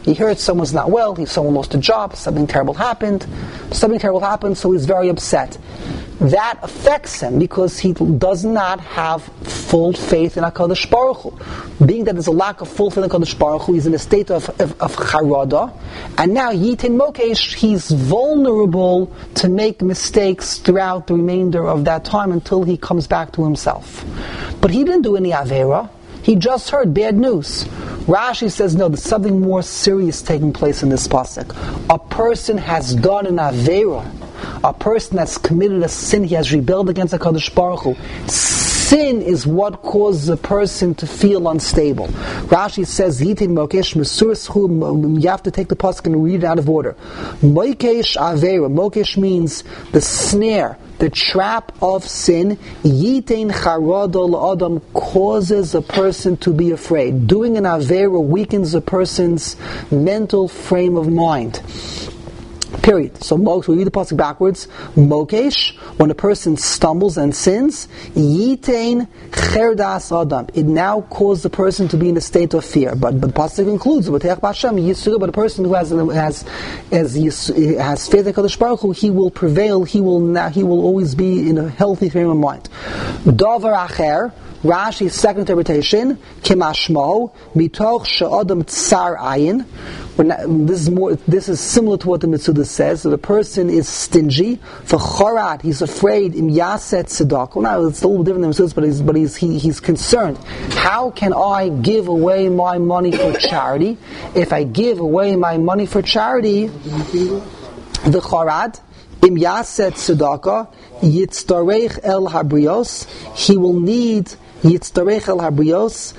He heard someone's not well, someone lost a job, something terrible happened, so he's very upset. That affects him because he does not have full faith in HaKadosh Baruch Hu. Being that there's a lack of full faith in HaKadosh Baruch Hu, he's in a state of charada, and now Yitin Mokesh, he's vulnerable to make mistakes throughout the remainder of that time until he comes back to himself. But he didn't do any Avera. He just heard bad news. Rashi says, no, there's something more serious taking place in this pasuk. A person has done an Avera. A person that's committed a sin, he has rebelled against HaKadosh Baruch Hu. Sin is what causes a person to feel unstable. Rashi says, Yitin Mokesh Mesuraschu, you have to take the pasuk and read it out of order. Mokesh Avera. Mokesh means the snare, the trap of sin. Yitin Charado L'Adam causes a person to be afraid. Doing an Avera weakens a person's mental frame of mind. Period. So we read the pasuk backwards. Mokesh, when a person stumbles and sins, Yitain Cherdas Adam. It now causes the person to be in a state of fear. But the pasuk includes, but a person who has faith in HaKadosh Baruch Hu, he will prevail. He will always be in a healthy frame of mind. Davar Acher. Rashi's second interpretation, Kimashmo, Mitoch She'adam Tsar Ayin. This is similar to what the Mitzuda says. So the person is stingy. For Chorat, he's afraid. Im Yaset Tzedakah. Now it's a little different than Mitzuda, but he's concerned. How can I give away my money for charity? If I give away my money for charity, the Chorat, Im Yaset Tzedakah, Yitztarech El Habrios, he will need Yitztarech El Habrios,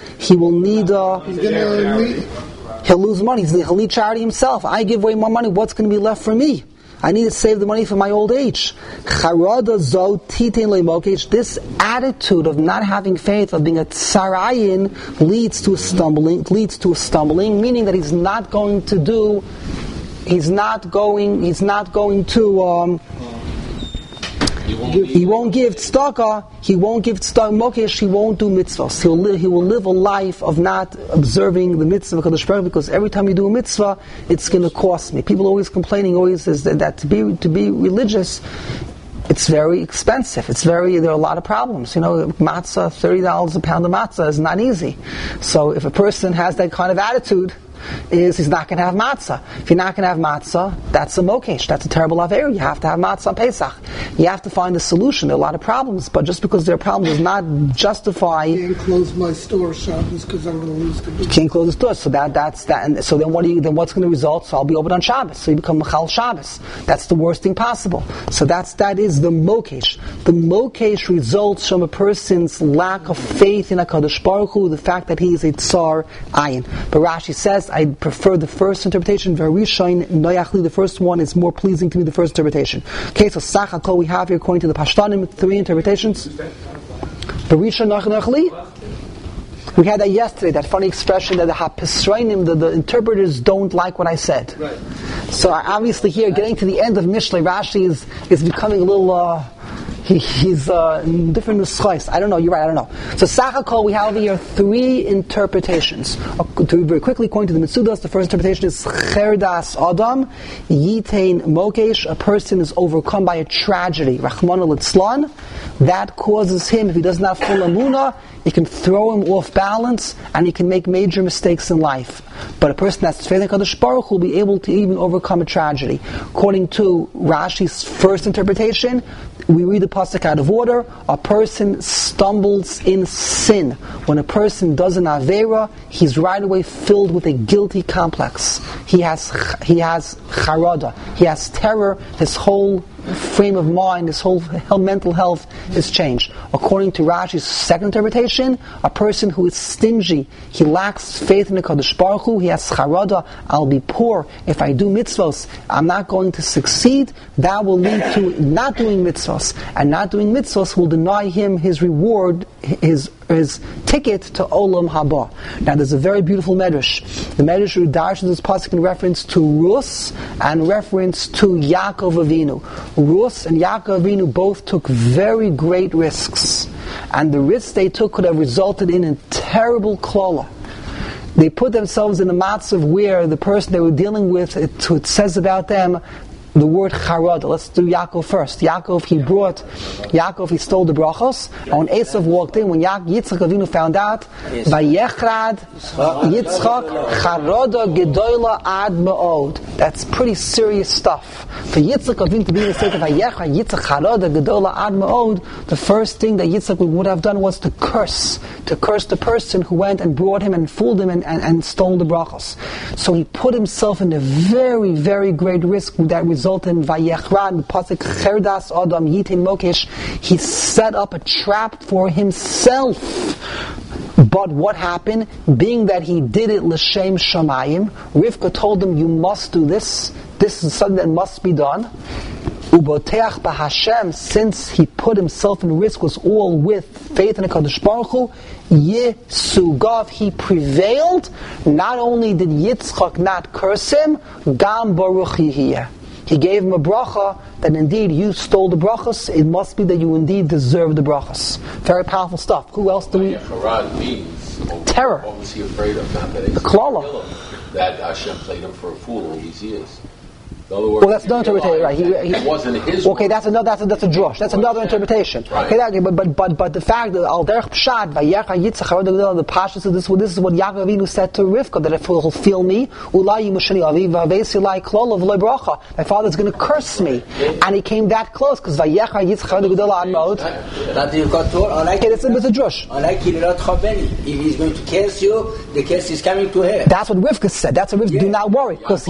he'll lose money, he'll need charity himself. I give away my money, what's going to be left for me? I need to save the money for my old age. This attitude of not having faith, of being a tsarayin, leads to stumbling, meaning that he's not going to he won't give tzedakah, mokesh, he won't do mitzvahs. He will live a life of not observing the mitzvah of HaKadosh Baruch Hu, because every time you do a mitzvah, it's going to cost me. People always complaining, is that to be religious, it's very expensive. There are a lot of problems. Matzah, $30 a pound of matzah is not easy. So if a person has that kind of attitude, he's not going to have matzah. If you're not going to have matzah, that's a mokesh. That's a terrible aver. You have to have matzah on Pesach. You have to find a solution. There are a lot of problems, but just because there are problems does not justify. I can't close my store Shabbos because I'm going to lose the business. You can't close the store, so that's that. And so then what's going to result? So I'll be open on Shabbos. So you become Mechal Shabbos. That's the worst thing possible. So that is the mokesh. The mokesh results from a person's lack of faith in HaKadosh Baruch Hu, the fact that he is a tsar ayin. But Rashi says, I prefer the first interpretation. Verishain noyachli. The first one is more pleasing to me. The first interpretation. Okay, so Sach HaKol we have here, according to the Pashtanim, 3 interpretations. Verishain noyachli. We had that yesterday. That funny expression that the Hapisrainim, the interpreters don't like what I said. Right. So obviously here, getting to the end of Mishlei, Rashi is becoming a little. He's different nuschos. I don't know. You're right. I don't know. So Sachakol, we have over here 3 interpretations. To be very quickly, according to the Mitzudas, the first interpretation is Cherdas Adam Yitain Mokesh. A person is overcome by a tragedy, Rachmana Litzlan, that causes him, if he doesn't have full emunah, it can throw him off balance, and he can make major mistakes in life. But a person that's faith in HaKadosh Baruch Hu will be able to even overcome a tragedy. According to Rashi's first interpretation, we read the pasuk out of order. A person stumbles in sin. When a person does an avera, he's right away filled with a guilty complex. He has charada. He has terror. His whole frame of mind, his whole mental health is changed. According to Rashi's second interpretation, a person who is stingy, he lacks faith in the HaKadosh Baruch Hu, he has charada, I'll be poor, if I do mitzvos, I'm not going to succeed, that will lead to not doing mitzvos, and not doing mitzvos will deny him his reward, his ticket to Olam Haba. Now there's a very beautiful medrash. The medrash darshan this pasuk in reference to Rus and reference to Yaakov Avinu. Rus and Yaakov Avinu both took very great risks, and the risks they took could have resulted in a terrible klala. They put themselves in a matzav where the person they were dealing with, it says about them the word charada. Let's do Yaakov first. Yaakov, he stole the brachos. And when Esav walked in, when Yitzchak Avinu found out, Vayechrad Yitzchak charada gedola ad me'od. That's pretty serious stuff. For Yitzchak Avinu to be in the state of Vayechrad Yitzchak charada gedola ad me'od, the first thing that Yitzchak would have done was to curse the person who went and brought him and fooled him and stole the brachos. So he put himself in a very, very great risk that resulted in Vayechrad, Pasuk Cherdas Adam Yitin Mokesh. He set up a trap for himself. But what happened? Being that he did it l'shem shamayim, Rivka told him, you must do this. This is something that must be done. Uboteach b'Hashem, since he put himself in risk, was all with faith in the HaKadosh Baruch Hu, Yisugav, he prevailed. Not only did Yitzchak not curse him, Gam Baruch Yihiyeh. He gave him a bracha that indeed you stole the brachas. It must be that you indeed deserve the brachas. Very powerful stuff. Who else do we? Harad means terror. What was he afraid of? Not that the klala. That Hashem played him for a fool all these years. In other words, well, that's another interpretation, right? It wasn't his. Okay, that's a drush. That's another interpretation. Right. Okay, but the fact that al derech pshat vayecha yitzchak the pashas of this is what Yaakov Avinu said to Rivka, that if he'll feel me, ulai yimushani aviv vavesi lai klol v'loi bracha. My father's going to curse me, and he came that close because vayecha yitzchak gedol admod. That you got to. Okay, it's a drush. If he's going to curse you, the curse is coming to her. That's what Rivka said. That's what Rivka. Do not worry, because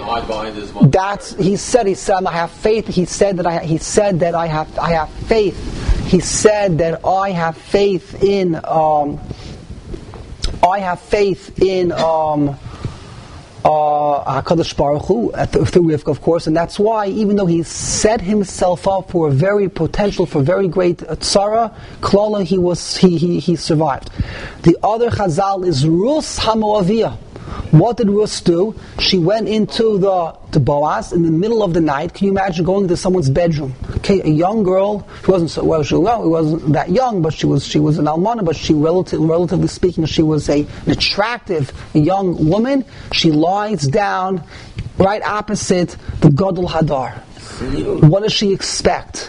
he said, I have faith. He said that I have faith. He said that I have faith in HaKadosh Baruch Hu, through Rivka, of course, and that's why, even though he set himself up for a very potential, for very great tzara, klala, he survived. The other chazal is Rus HaMoaviyah. What did Rus do? She went into to Boaz in the middle of the night. Can you imagine going into someone's bedroom? Okay, a young girl. She wasn't it wasn't that young, but she was an almana. But she, relatively speaking, she was an attractive young woman. She lies down right opposite the Gadol Hadar. What does she expect?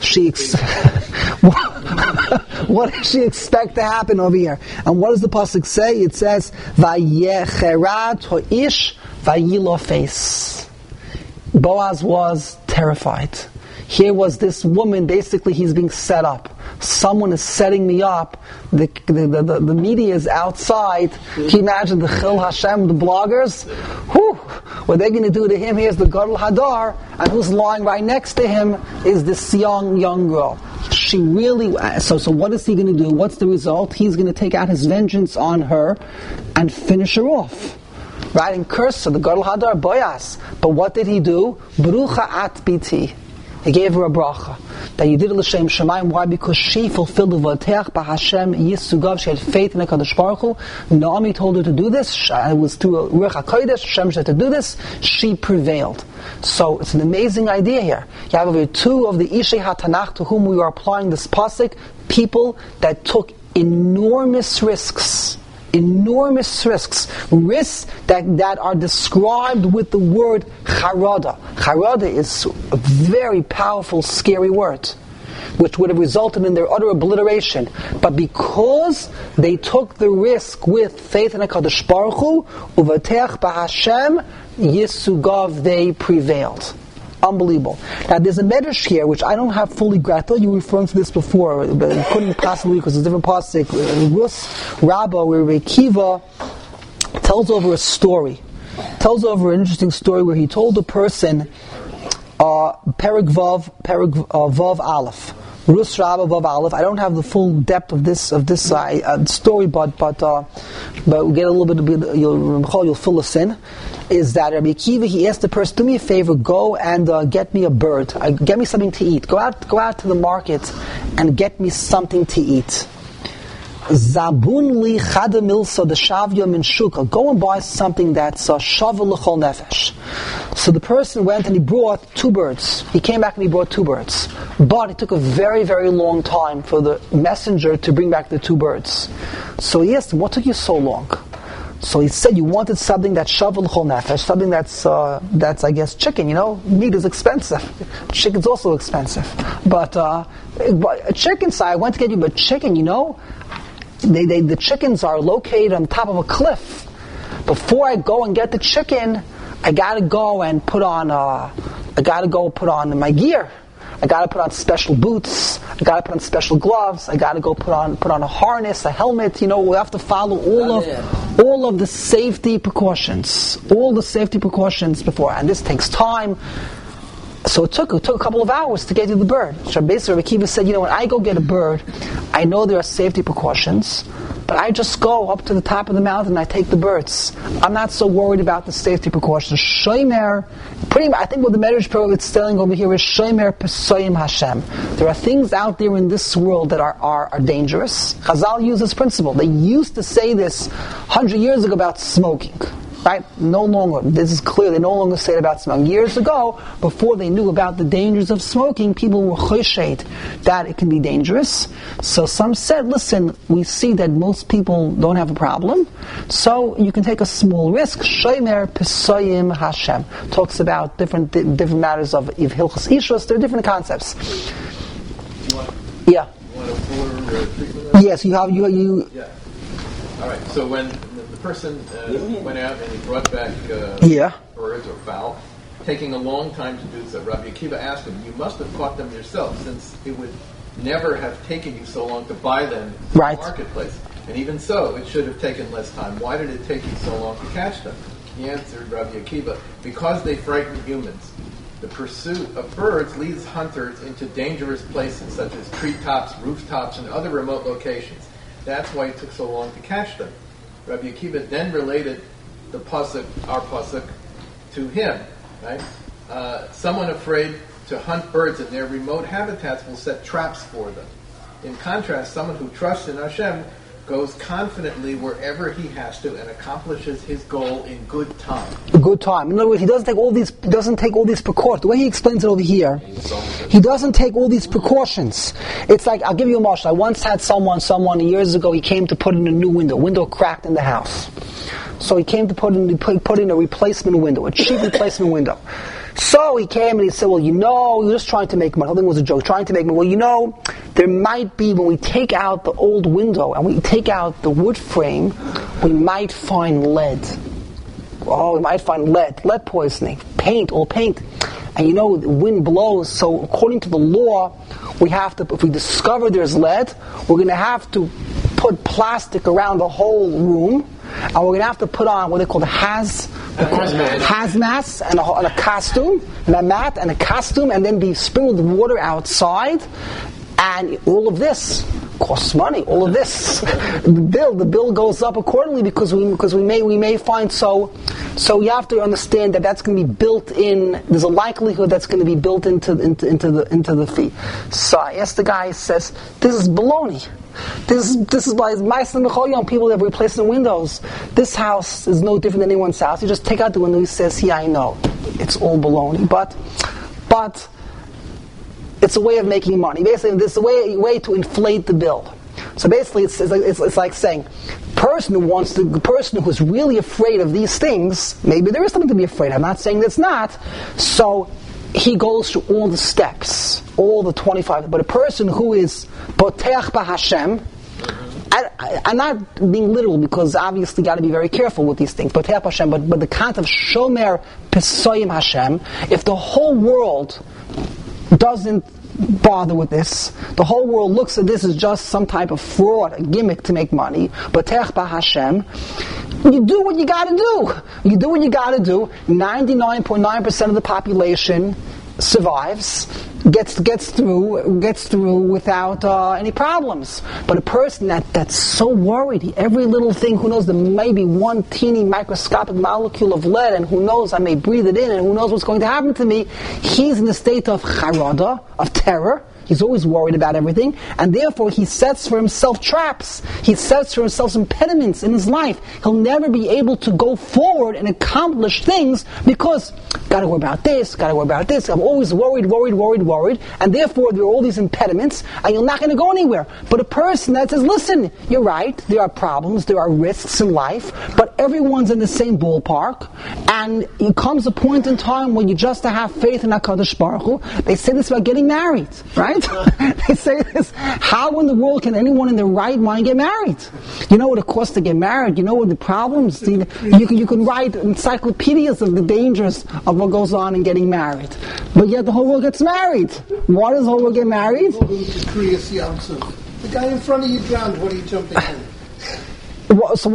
What does she expect to happen over here? And what does the pasuk say? It says, "Vayecherat ho'ish vayilo face." Boaz was terrified. Here was this woman. Basically, he's being set up. Someone is setting me up. The media is outside. Can you imagine the Chil Hashem, the bloggers? Whew, what they're going to do to him? Here's the Gadol Hadar, and who's lying right next to him is this young girl. She really. So what is he going to do? What's the result? He's going to take out his vengeance on her and finish her off. Right, and curse her, the Gadol Hadar Boaz. But what did he do? Brucha at biti. He gave her a bracha that you did it l'shem shamayim. Why? Because she fulfilled the v'ateach b'Hashem yisugav. She had faith in the HaKadosh Baruch Hu. Naomi told her to do this. It was through Ruach HaKodesh. Hashem said to do this. She prevailed. So it's an amazing idea here. You have over two of the Ishei HaTanach to whom we are applying this pasuk, people that took enormous risks. Risks that are described with the word charada. Charada is a very powerful, scary word, which would have resulted in their utter obliteration. But because they took the risk with faith in HaKadosh Baruch Hu, uvateach b'Hashem yisugav, they prevailed. Unbelievable. Now there's a medrash here which I don't have fully grasped. I thought you were referring to this before, but it couldn't possibly because it's a different pasuk. Rus Rabbah, where Reb Akiva tells over a story. Tells over an interesting story where he told a person Perek Vav Aleph. Rus Rabbah Vav Aleph. I don't have the full depth of this story, but we'll get a little bit. You'll fill us in. Is that Rabbi Akiva, he asked the person, do me a favor, go and get me a bird. Get me something to eat. Go out to the market and get me something to eat. Zabun li chada milsa deshavya min shuka. Go and buy something that's shava l'chol nefesh. So the person went and he brought 2 birds. He came back and he brought 2 birds. But it took a very, very long time for the messenger to bring back the 2 birds. So he asked him, what took you so long? So he said you wanted something that's shavel chol nefesh, something that's I guess chicken. Meat is expensive. Chicken's also expensive. But a chicken side, I went to get you, but chicken, the chickens are located on top of a cliff. Before I go and get the chicken, I gotta go and put on my gear. I gotta put on special boots. I gotta put on special gloves. I gotta go put on a harness, a helmet. We have to follow all of the safety precautions. All the safety precautions before, and this takes time. So it took a couple of hours to get to the bird. So basically, Rabbi Akiva said, when I go get a bird, I know there are safety precautions, but I just go up to the top of the mountain and I take the birds. I'm not so worried about the safety precautions. Shomer, I think what the Medrash program is telling over here is Shomer Pesoyim Hashem. There are things out there in this world that are dangerous. Chazal used this principle. They used to say this 100 years ago about smoking. Right? No longer. This is clear. They no longer say it about smoking. Years ago, before they knew about the dangers of smoking, people were choshed that it can be dangerous. So some said, listen, we see that most people don't have a problem, so you can take a small risk. Shomer Pesoyim Hashem talks about different matters of Hilchos Ishus. There are different concepts. Yeah. You want a fuller treatment? Yes, you have you. Yeah. All right. So when the person went out and he brought back birds or fowl, taking a long time to do so, Rabbi Akiva asked him, "You must have caught them yourself, since it would never have taken you so long to buy them in the marketplace. And even so, it should have taken less time. Why did it take you so long to catch them?" He answered, Rabbi Akiva, "Because they frighten humans. The pursuit of birds leads hunters into dangerous places, such as treetops, rooftops, and other remote locations. That's why it took so long to catch them." Rabbi Akiva then related the pasuk, our pasuk, to him. Right? Someone afraid to hunt birds in their remote habitats will set traps for them. In contrast, someone who trusts in Hashem goes confidently wherever he has to and accomplishes his goal in good time. Good time. In other words, he doesn't take all these precautions. The way he explains it over here, he doesn't take all these precautions. It's like, I'll give you a marshal. I once had someone years ago, he came to put in a new window cracked in the house. So he came to put in a replacement window, a cheap replacement window. So he came and he said, you're just trying to make money. I think it was a joke, trying to make money. There might be, when we take out the old window and we take out the wood frame, we might find lead. Oh, we might find lead poisoning, paint. And the wind blows, so according to the law, if we discover there's lead, we're going to have to put plastic around the whole room, and we're going to have to put on what they call hazmat and a costume, and a mat and a costume, and then be sprinkled water outside, and all of this costs money. All of this, the bill goes up accordingly because we may find so you have to understand that that's going to be built in. There's a likelihood that's going to be built into the fee. So I asked the guy. He says, "This is baloney. This is by young people that have replacing windows. This house is no different than anyone's house. You just take out the window." He says, "Yeah, I know. It's all baloney, but it's a way of making money. Basically, this is a way to inflate the bill." So basically, it's like saying, the person who's really afraid of these things, maybe there is something to be afraid of. I'm not saying that's not. So he goes through all the steps, all the 25. But a person who is Boteach b'Hashem, I'm not being literal because obviously got to be very careful with these things. Boteach b'Hashem, but the concept of Shomer Pesoyim Hashem, if the whole world doesn't bother with this, the whole world looks at this as just some type of fraud, a gimmick to make money, Boteach b'Hashem, you do what you got to do. 99.9% of the population survives, gets through without any problems. But a person that's so worried, every little thing, who knows, there may be one teeny microscopic molecule of lead, and who knows, I may breathe it in, and who knows what's going to happen to me. He's in a state of charada, of terror. He's always worried about everything, and therefore he sets for himself traps. He sets for himself impediments in his life. He'll never be able to go forward and accomplish things because, gotta worry about this, I'm always worried, and therefore there are all these impediments, and you're not going to go anywhere. But a person that says, listen, you're right, there are problems, there are risks in life, but everyone's in the same ballpark, and it comes a point in time when you just have faith in HaKadosh Baruch Hu. They say this about getting married, right? They say this, how in the world can anyone in their right mind get married? You know what it costs to get married, you know what the problems, you can write encyclopedias of the dangers of what goes on in getting married. But yet the whole world gets married. Why does the whole world get married? The guy in front of you drowned, what are you jumping in? So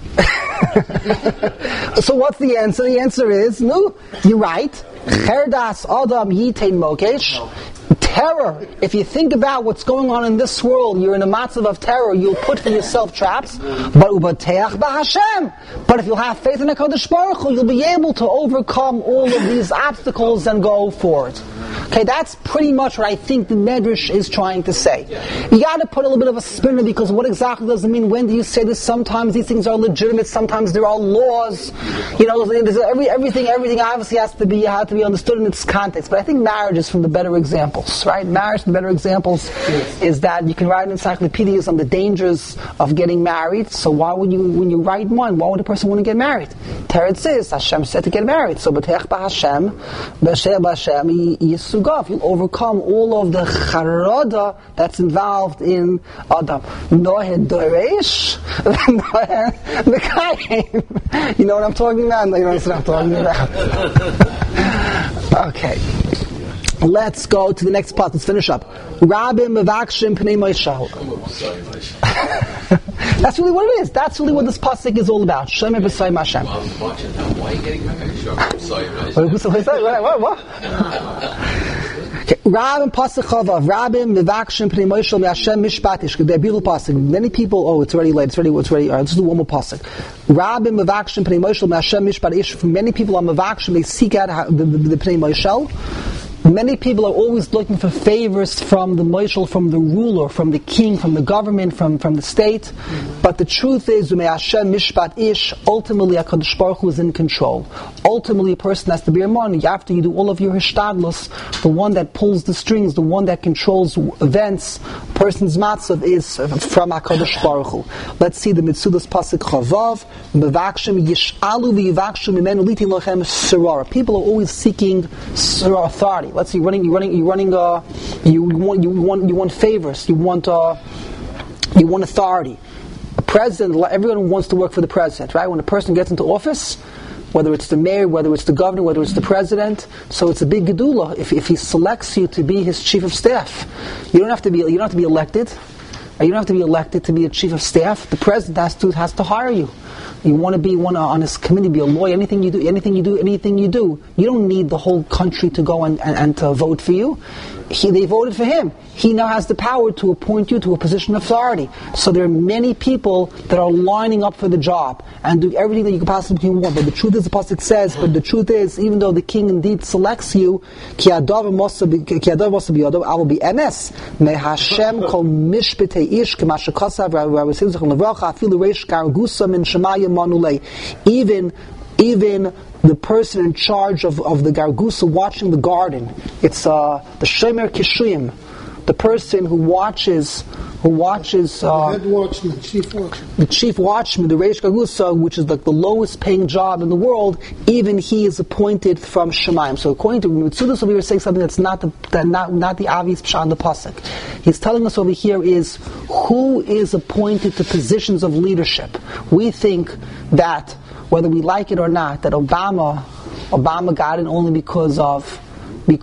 what's the answer? The answer is, no, you're right. Cherdas Adam Yitain Mokesh. Terror. If you think about what's going on in this world, you're in a matzav of terror, you'll put for yourself traps. But if you'll have faith in HaKadosh Baruch Hu, you'll be able to overcome all of these obstacles and go forward. Okay, that's pretty much what I think the Medrash is trying to say. You got to put a little bit of a spin in, because what exactly does it mean? When do you say this? Sometimes these things are legitimate. Sometimes there are laws. You know, everything obviously has to be understood in its context. But I think marriage is from the better examples, right? Marriage, the better examples, is that you can write encyclopedias on the dangers of getting married. So why would you, when you write one, why would a person want to get married? Teretz says Hashem said to get married. So b'teach b'Hashem, b'asher b'Hashem yisugaf. You'll overcome all of the charada that's involved in Adam. Nohe doresh, nohe mekayim. You know what I'm talking about? No, you don't know what I'm talking about. Okay. Let's go to the next part. Let's finish up. Rabim Mevakshim Pnei Mosheh. That's really what it is. That's really what this pasuk is all about. Shemer b'Sayim Hashem. Why are you getting married? What? Rabim pasuk chavav. Rabim Mevakshim Pnei Mosheh Hashem Mishpatish. They're beautiful pasuk. Many people. It's already late. It's already. All right, let's do one more pasuk. Rabim Mevakshim Pnei Mosheh Hashem Mishpatish. Many people are Mevakshim. They seek out the Pnei Mosheh. Many people are always looking for favors from the Moshel, from the ruler, from the king, from the government, from the state. But the truth is, Hashem Mishpat Ish, ultimately HaKadosh Baruch Hu is in control. Ultimately, a person has to be a man. After you do all of your hishtadlus, the one that pulls the strings, the one that controls events, a person's matzav is from HaKadosh Baruch Hu. Let's see the Mitzudas Pasuk Chavav, Mevakshim Yish'alu v'Yivakshim Mimenu Liti Lochem Sorara. People are always seeking authority. Let's see, you want favors, you want authority. A president, everyone wants to work for the president, right? When a person gets into office, whether it's the mayor, whether it's the governor, whether it's the president, so it's a big gedula if he selects you to be his chief of staff. You don't have to be elected. You don't have to be elected to be a chief of staff. The president has to hire you. You want to be on his committee, be a lawyer. Anything you do, you don't need the whole country to go and to vote for you. They voted for him. He now has the power to appoint you to a position of authority. So there are many people that are lining up for the job and do everything that you could possibly want. But the truth is, the pasuk says, even though the king indeed selects you, ki adav must be adav, I will be MS. May Hashem kol mishpetei ish k'ma shekasav Rabbi Simcha Levracha afilu reish gargusa min shemayim manulei. Even the person in charge of the gargusa watching the garden, it's the Shomer Kishuyim, the person who watches the head watchman, the chief watchman, the Reish Gargusa, which is like the lowest paying job in the world. Even he is appointed from Shemayim. So according to Mitzudas over here, saying something that's not the obvious pshat in the pasuk. He's telling us over here is who is appointed to positions of leadership. We think that, whether we like it or not, that Obama got it only because of we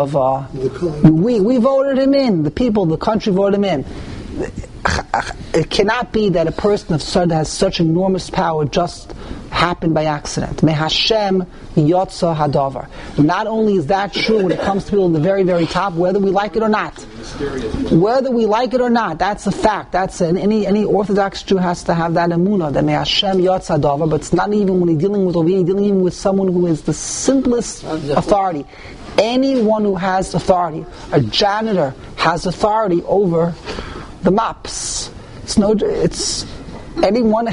voted him in. The people, the country voted him in. It cannot be that a person of Sod has such enormous power just happened by accident. Me Hashem Yotza Hadavar. Not only is that true when it comes to people in the very, very top, whether we like it or not. Whether we like it or not, that's a fact. That's any Orthodox Jew has to have that emunah, that Me Hashem Yotza Hadavar, but it's not even when he's dealing with someone who is the simplest authority. Anyone who has authority, a janitor has authority over the mops. It's anyone.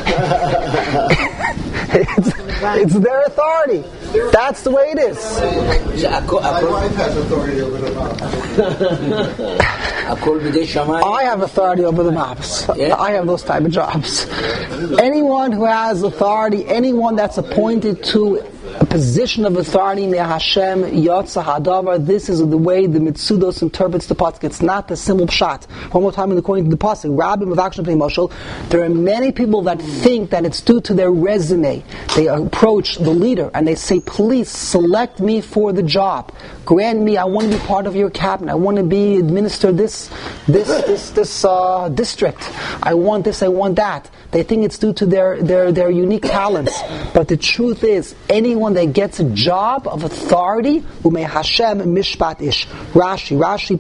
It's their authority. That's the way it is. My wife has authority over the mops. I have authority over the mops. I have those type of jobs. Anyone who has authority, anyone that's appointed to a position of authority, Hashem Yotza Hadavar. This is the way the Mitzudos interprets the pasuk. It's not the simple pshat. One more time, according to the pasuk, Rabbim of Action Pnei Moshel. There are many people that think that it's due to their resume. They approach the leader and they say, "Please select me for the job. Grant me. I want to be part of your cabinet. I want to be administer this district. I want this. I want that." They think it's due to their unique talents. But the truth is, anyone that gets a job of authority, Umei Hashem Mishpat Ish. Rashi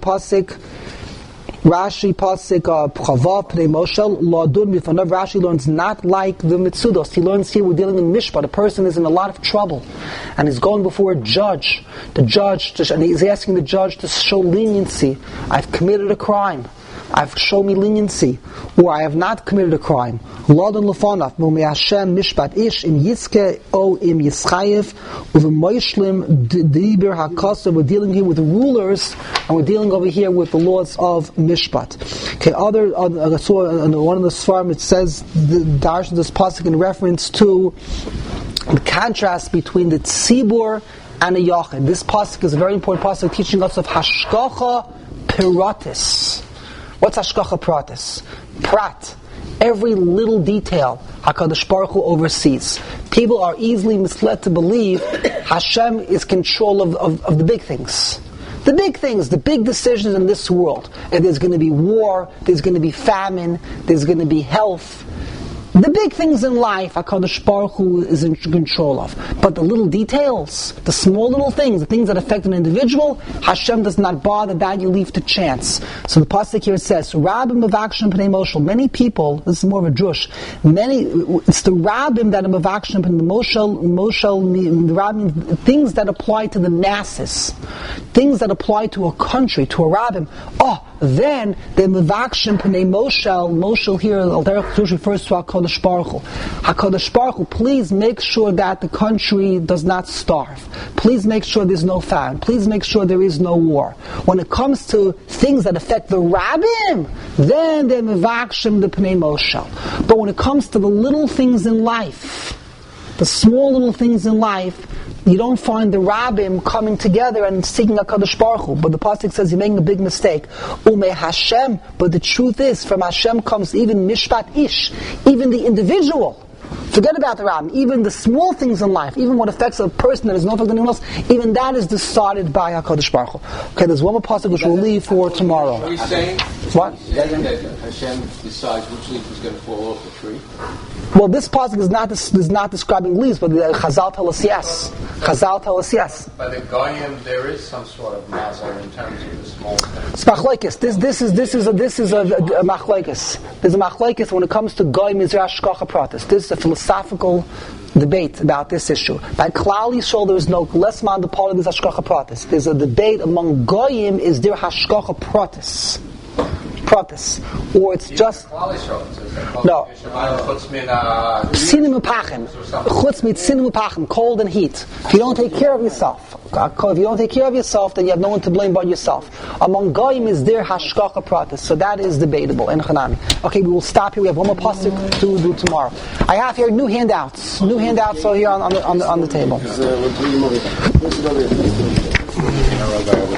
Pasik Chavav Pnei Moshel Ladun Bifanav. Rashi learns not like the Mitzudos. He learns here we're dealing in Mishpat. A person is in a lot of trouble and he's going before a judge. And he's asking the judge to show leniency. I've committed a crime. Show me leniency, or I have not committed a crime. Ladon lefanaf, Mumei Hashem Mishpat Ish im Yiske o im Yischayev uvemoishlim diber hakasa. We're dealing here with rulers, and we're dealing over here with the laws of Mishpat. Okay, I saw in one of the Svarim it says the Darshan this pasuk in reference to the contrast between the tzibur and a yachid. This pasuk is a very important pasuk teaching us of hashgacha piratis. What's hashgacha pratis? Prat. Every little detail HaKadosh Baruch Hu oversees. People are easily misled to believe Hashem is control of the big things. The big things, the big decisions in this world. If there's going to be war, there's going to be famine, there's going to be health. The big things in life, HaKadosh Baruch Hu is in control of. But the little details, the small little things, the things that affect an individual, Hashem does not bother, that you leave to chance. So the pasuk here says, Rabbim Mavakshim Pnei Moshel. Many people, this is more of a drush, it's the Rabbim that are Mavakshim Pnei Moshel, the Rabbim, things that apply to the masses, things that apply to a country, to a Rabbim. Then the Mavakshim Pnei Moshel here, Al-Derech refers to HaKadosh Baruch Hu. HaKadosh Baruch Hu, please make sure that the country does not starve. Please make sure there's no famine. Please make sure there is no war. When it comes to things that affect the Rabbim, then they're Mavakshim the Pnei Moshel. But when it comes to the little things in life, the small little things in life, you don't find the Rabbim coming together and seeking HaKadosh Baruch Hu. But the pasuk says you're making a big mistake. Umei Hashem. But the truth is, from Hashem comes even Mishpat Ish, even the individual. Forget about the Rabbim. Even the small things in life, even what affects a person that is not affecting anyone else, even that is decided by HaKadosh Baruch Hu. Okay, there's one more pasuk which we'll leave for tomorrow. Are you saying what? That Hashem decides which leaf is going to fall off the tree? Well, this pasuk is not describing leaves, but the Chazal tell us yes. Chazal tell us yes. By the Goyim, there is some sort of mazal in terms of the small things. It's machlekes. This is a machlekes. There's a machlekes when it comes to Goyim is hashgacha pratis. This is a philosophical debate about this issue. By Klal Yisrael, there is no less man the part of this hashgacha pratis. There's a debate among Goyim, is there hashgacha pratis, or it's just no. Sinim upachim, chutz mit sinim upachim, cold and heat. If you don't take care of yourself, then you have no one to blame but yourself. Among goyim is there hashgacha pratis, so that is debatable. In Chanami. Okay, we will stop here. We have one more pasuk to do tomorrow. I have here new handouts. Are here on the table.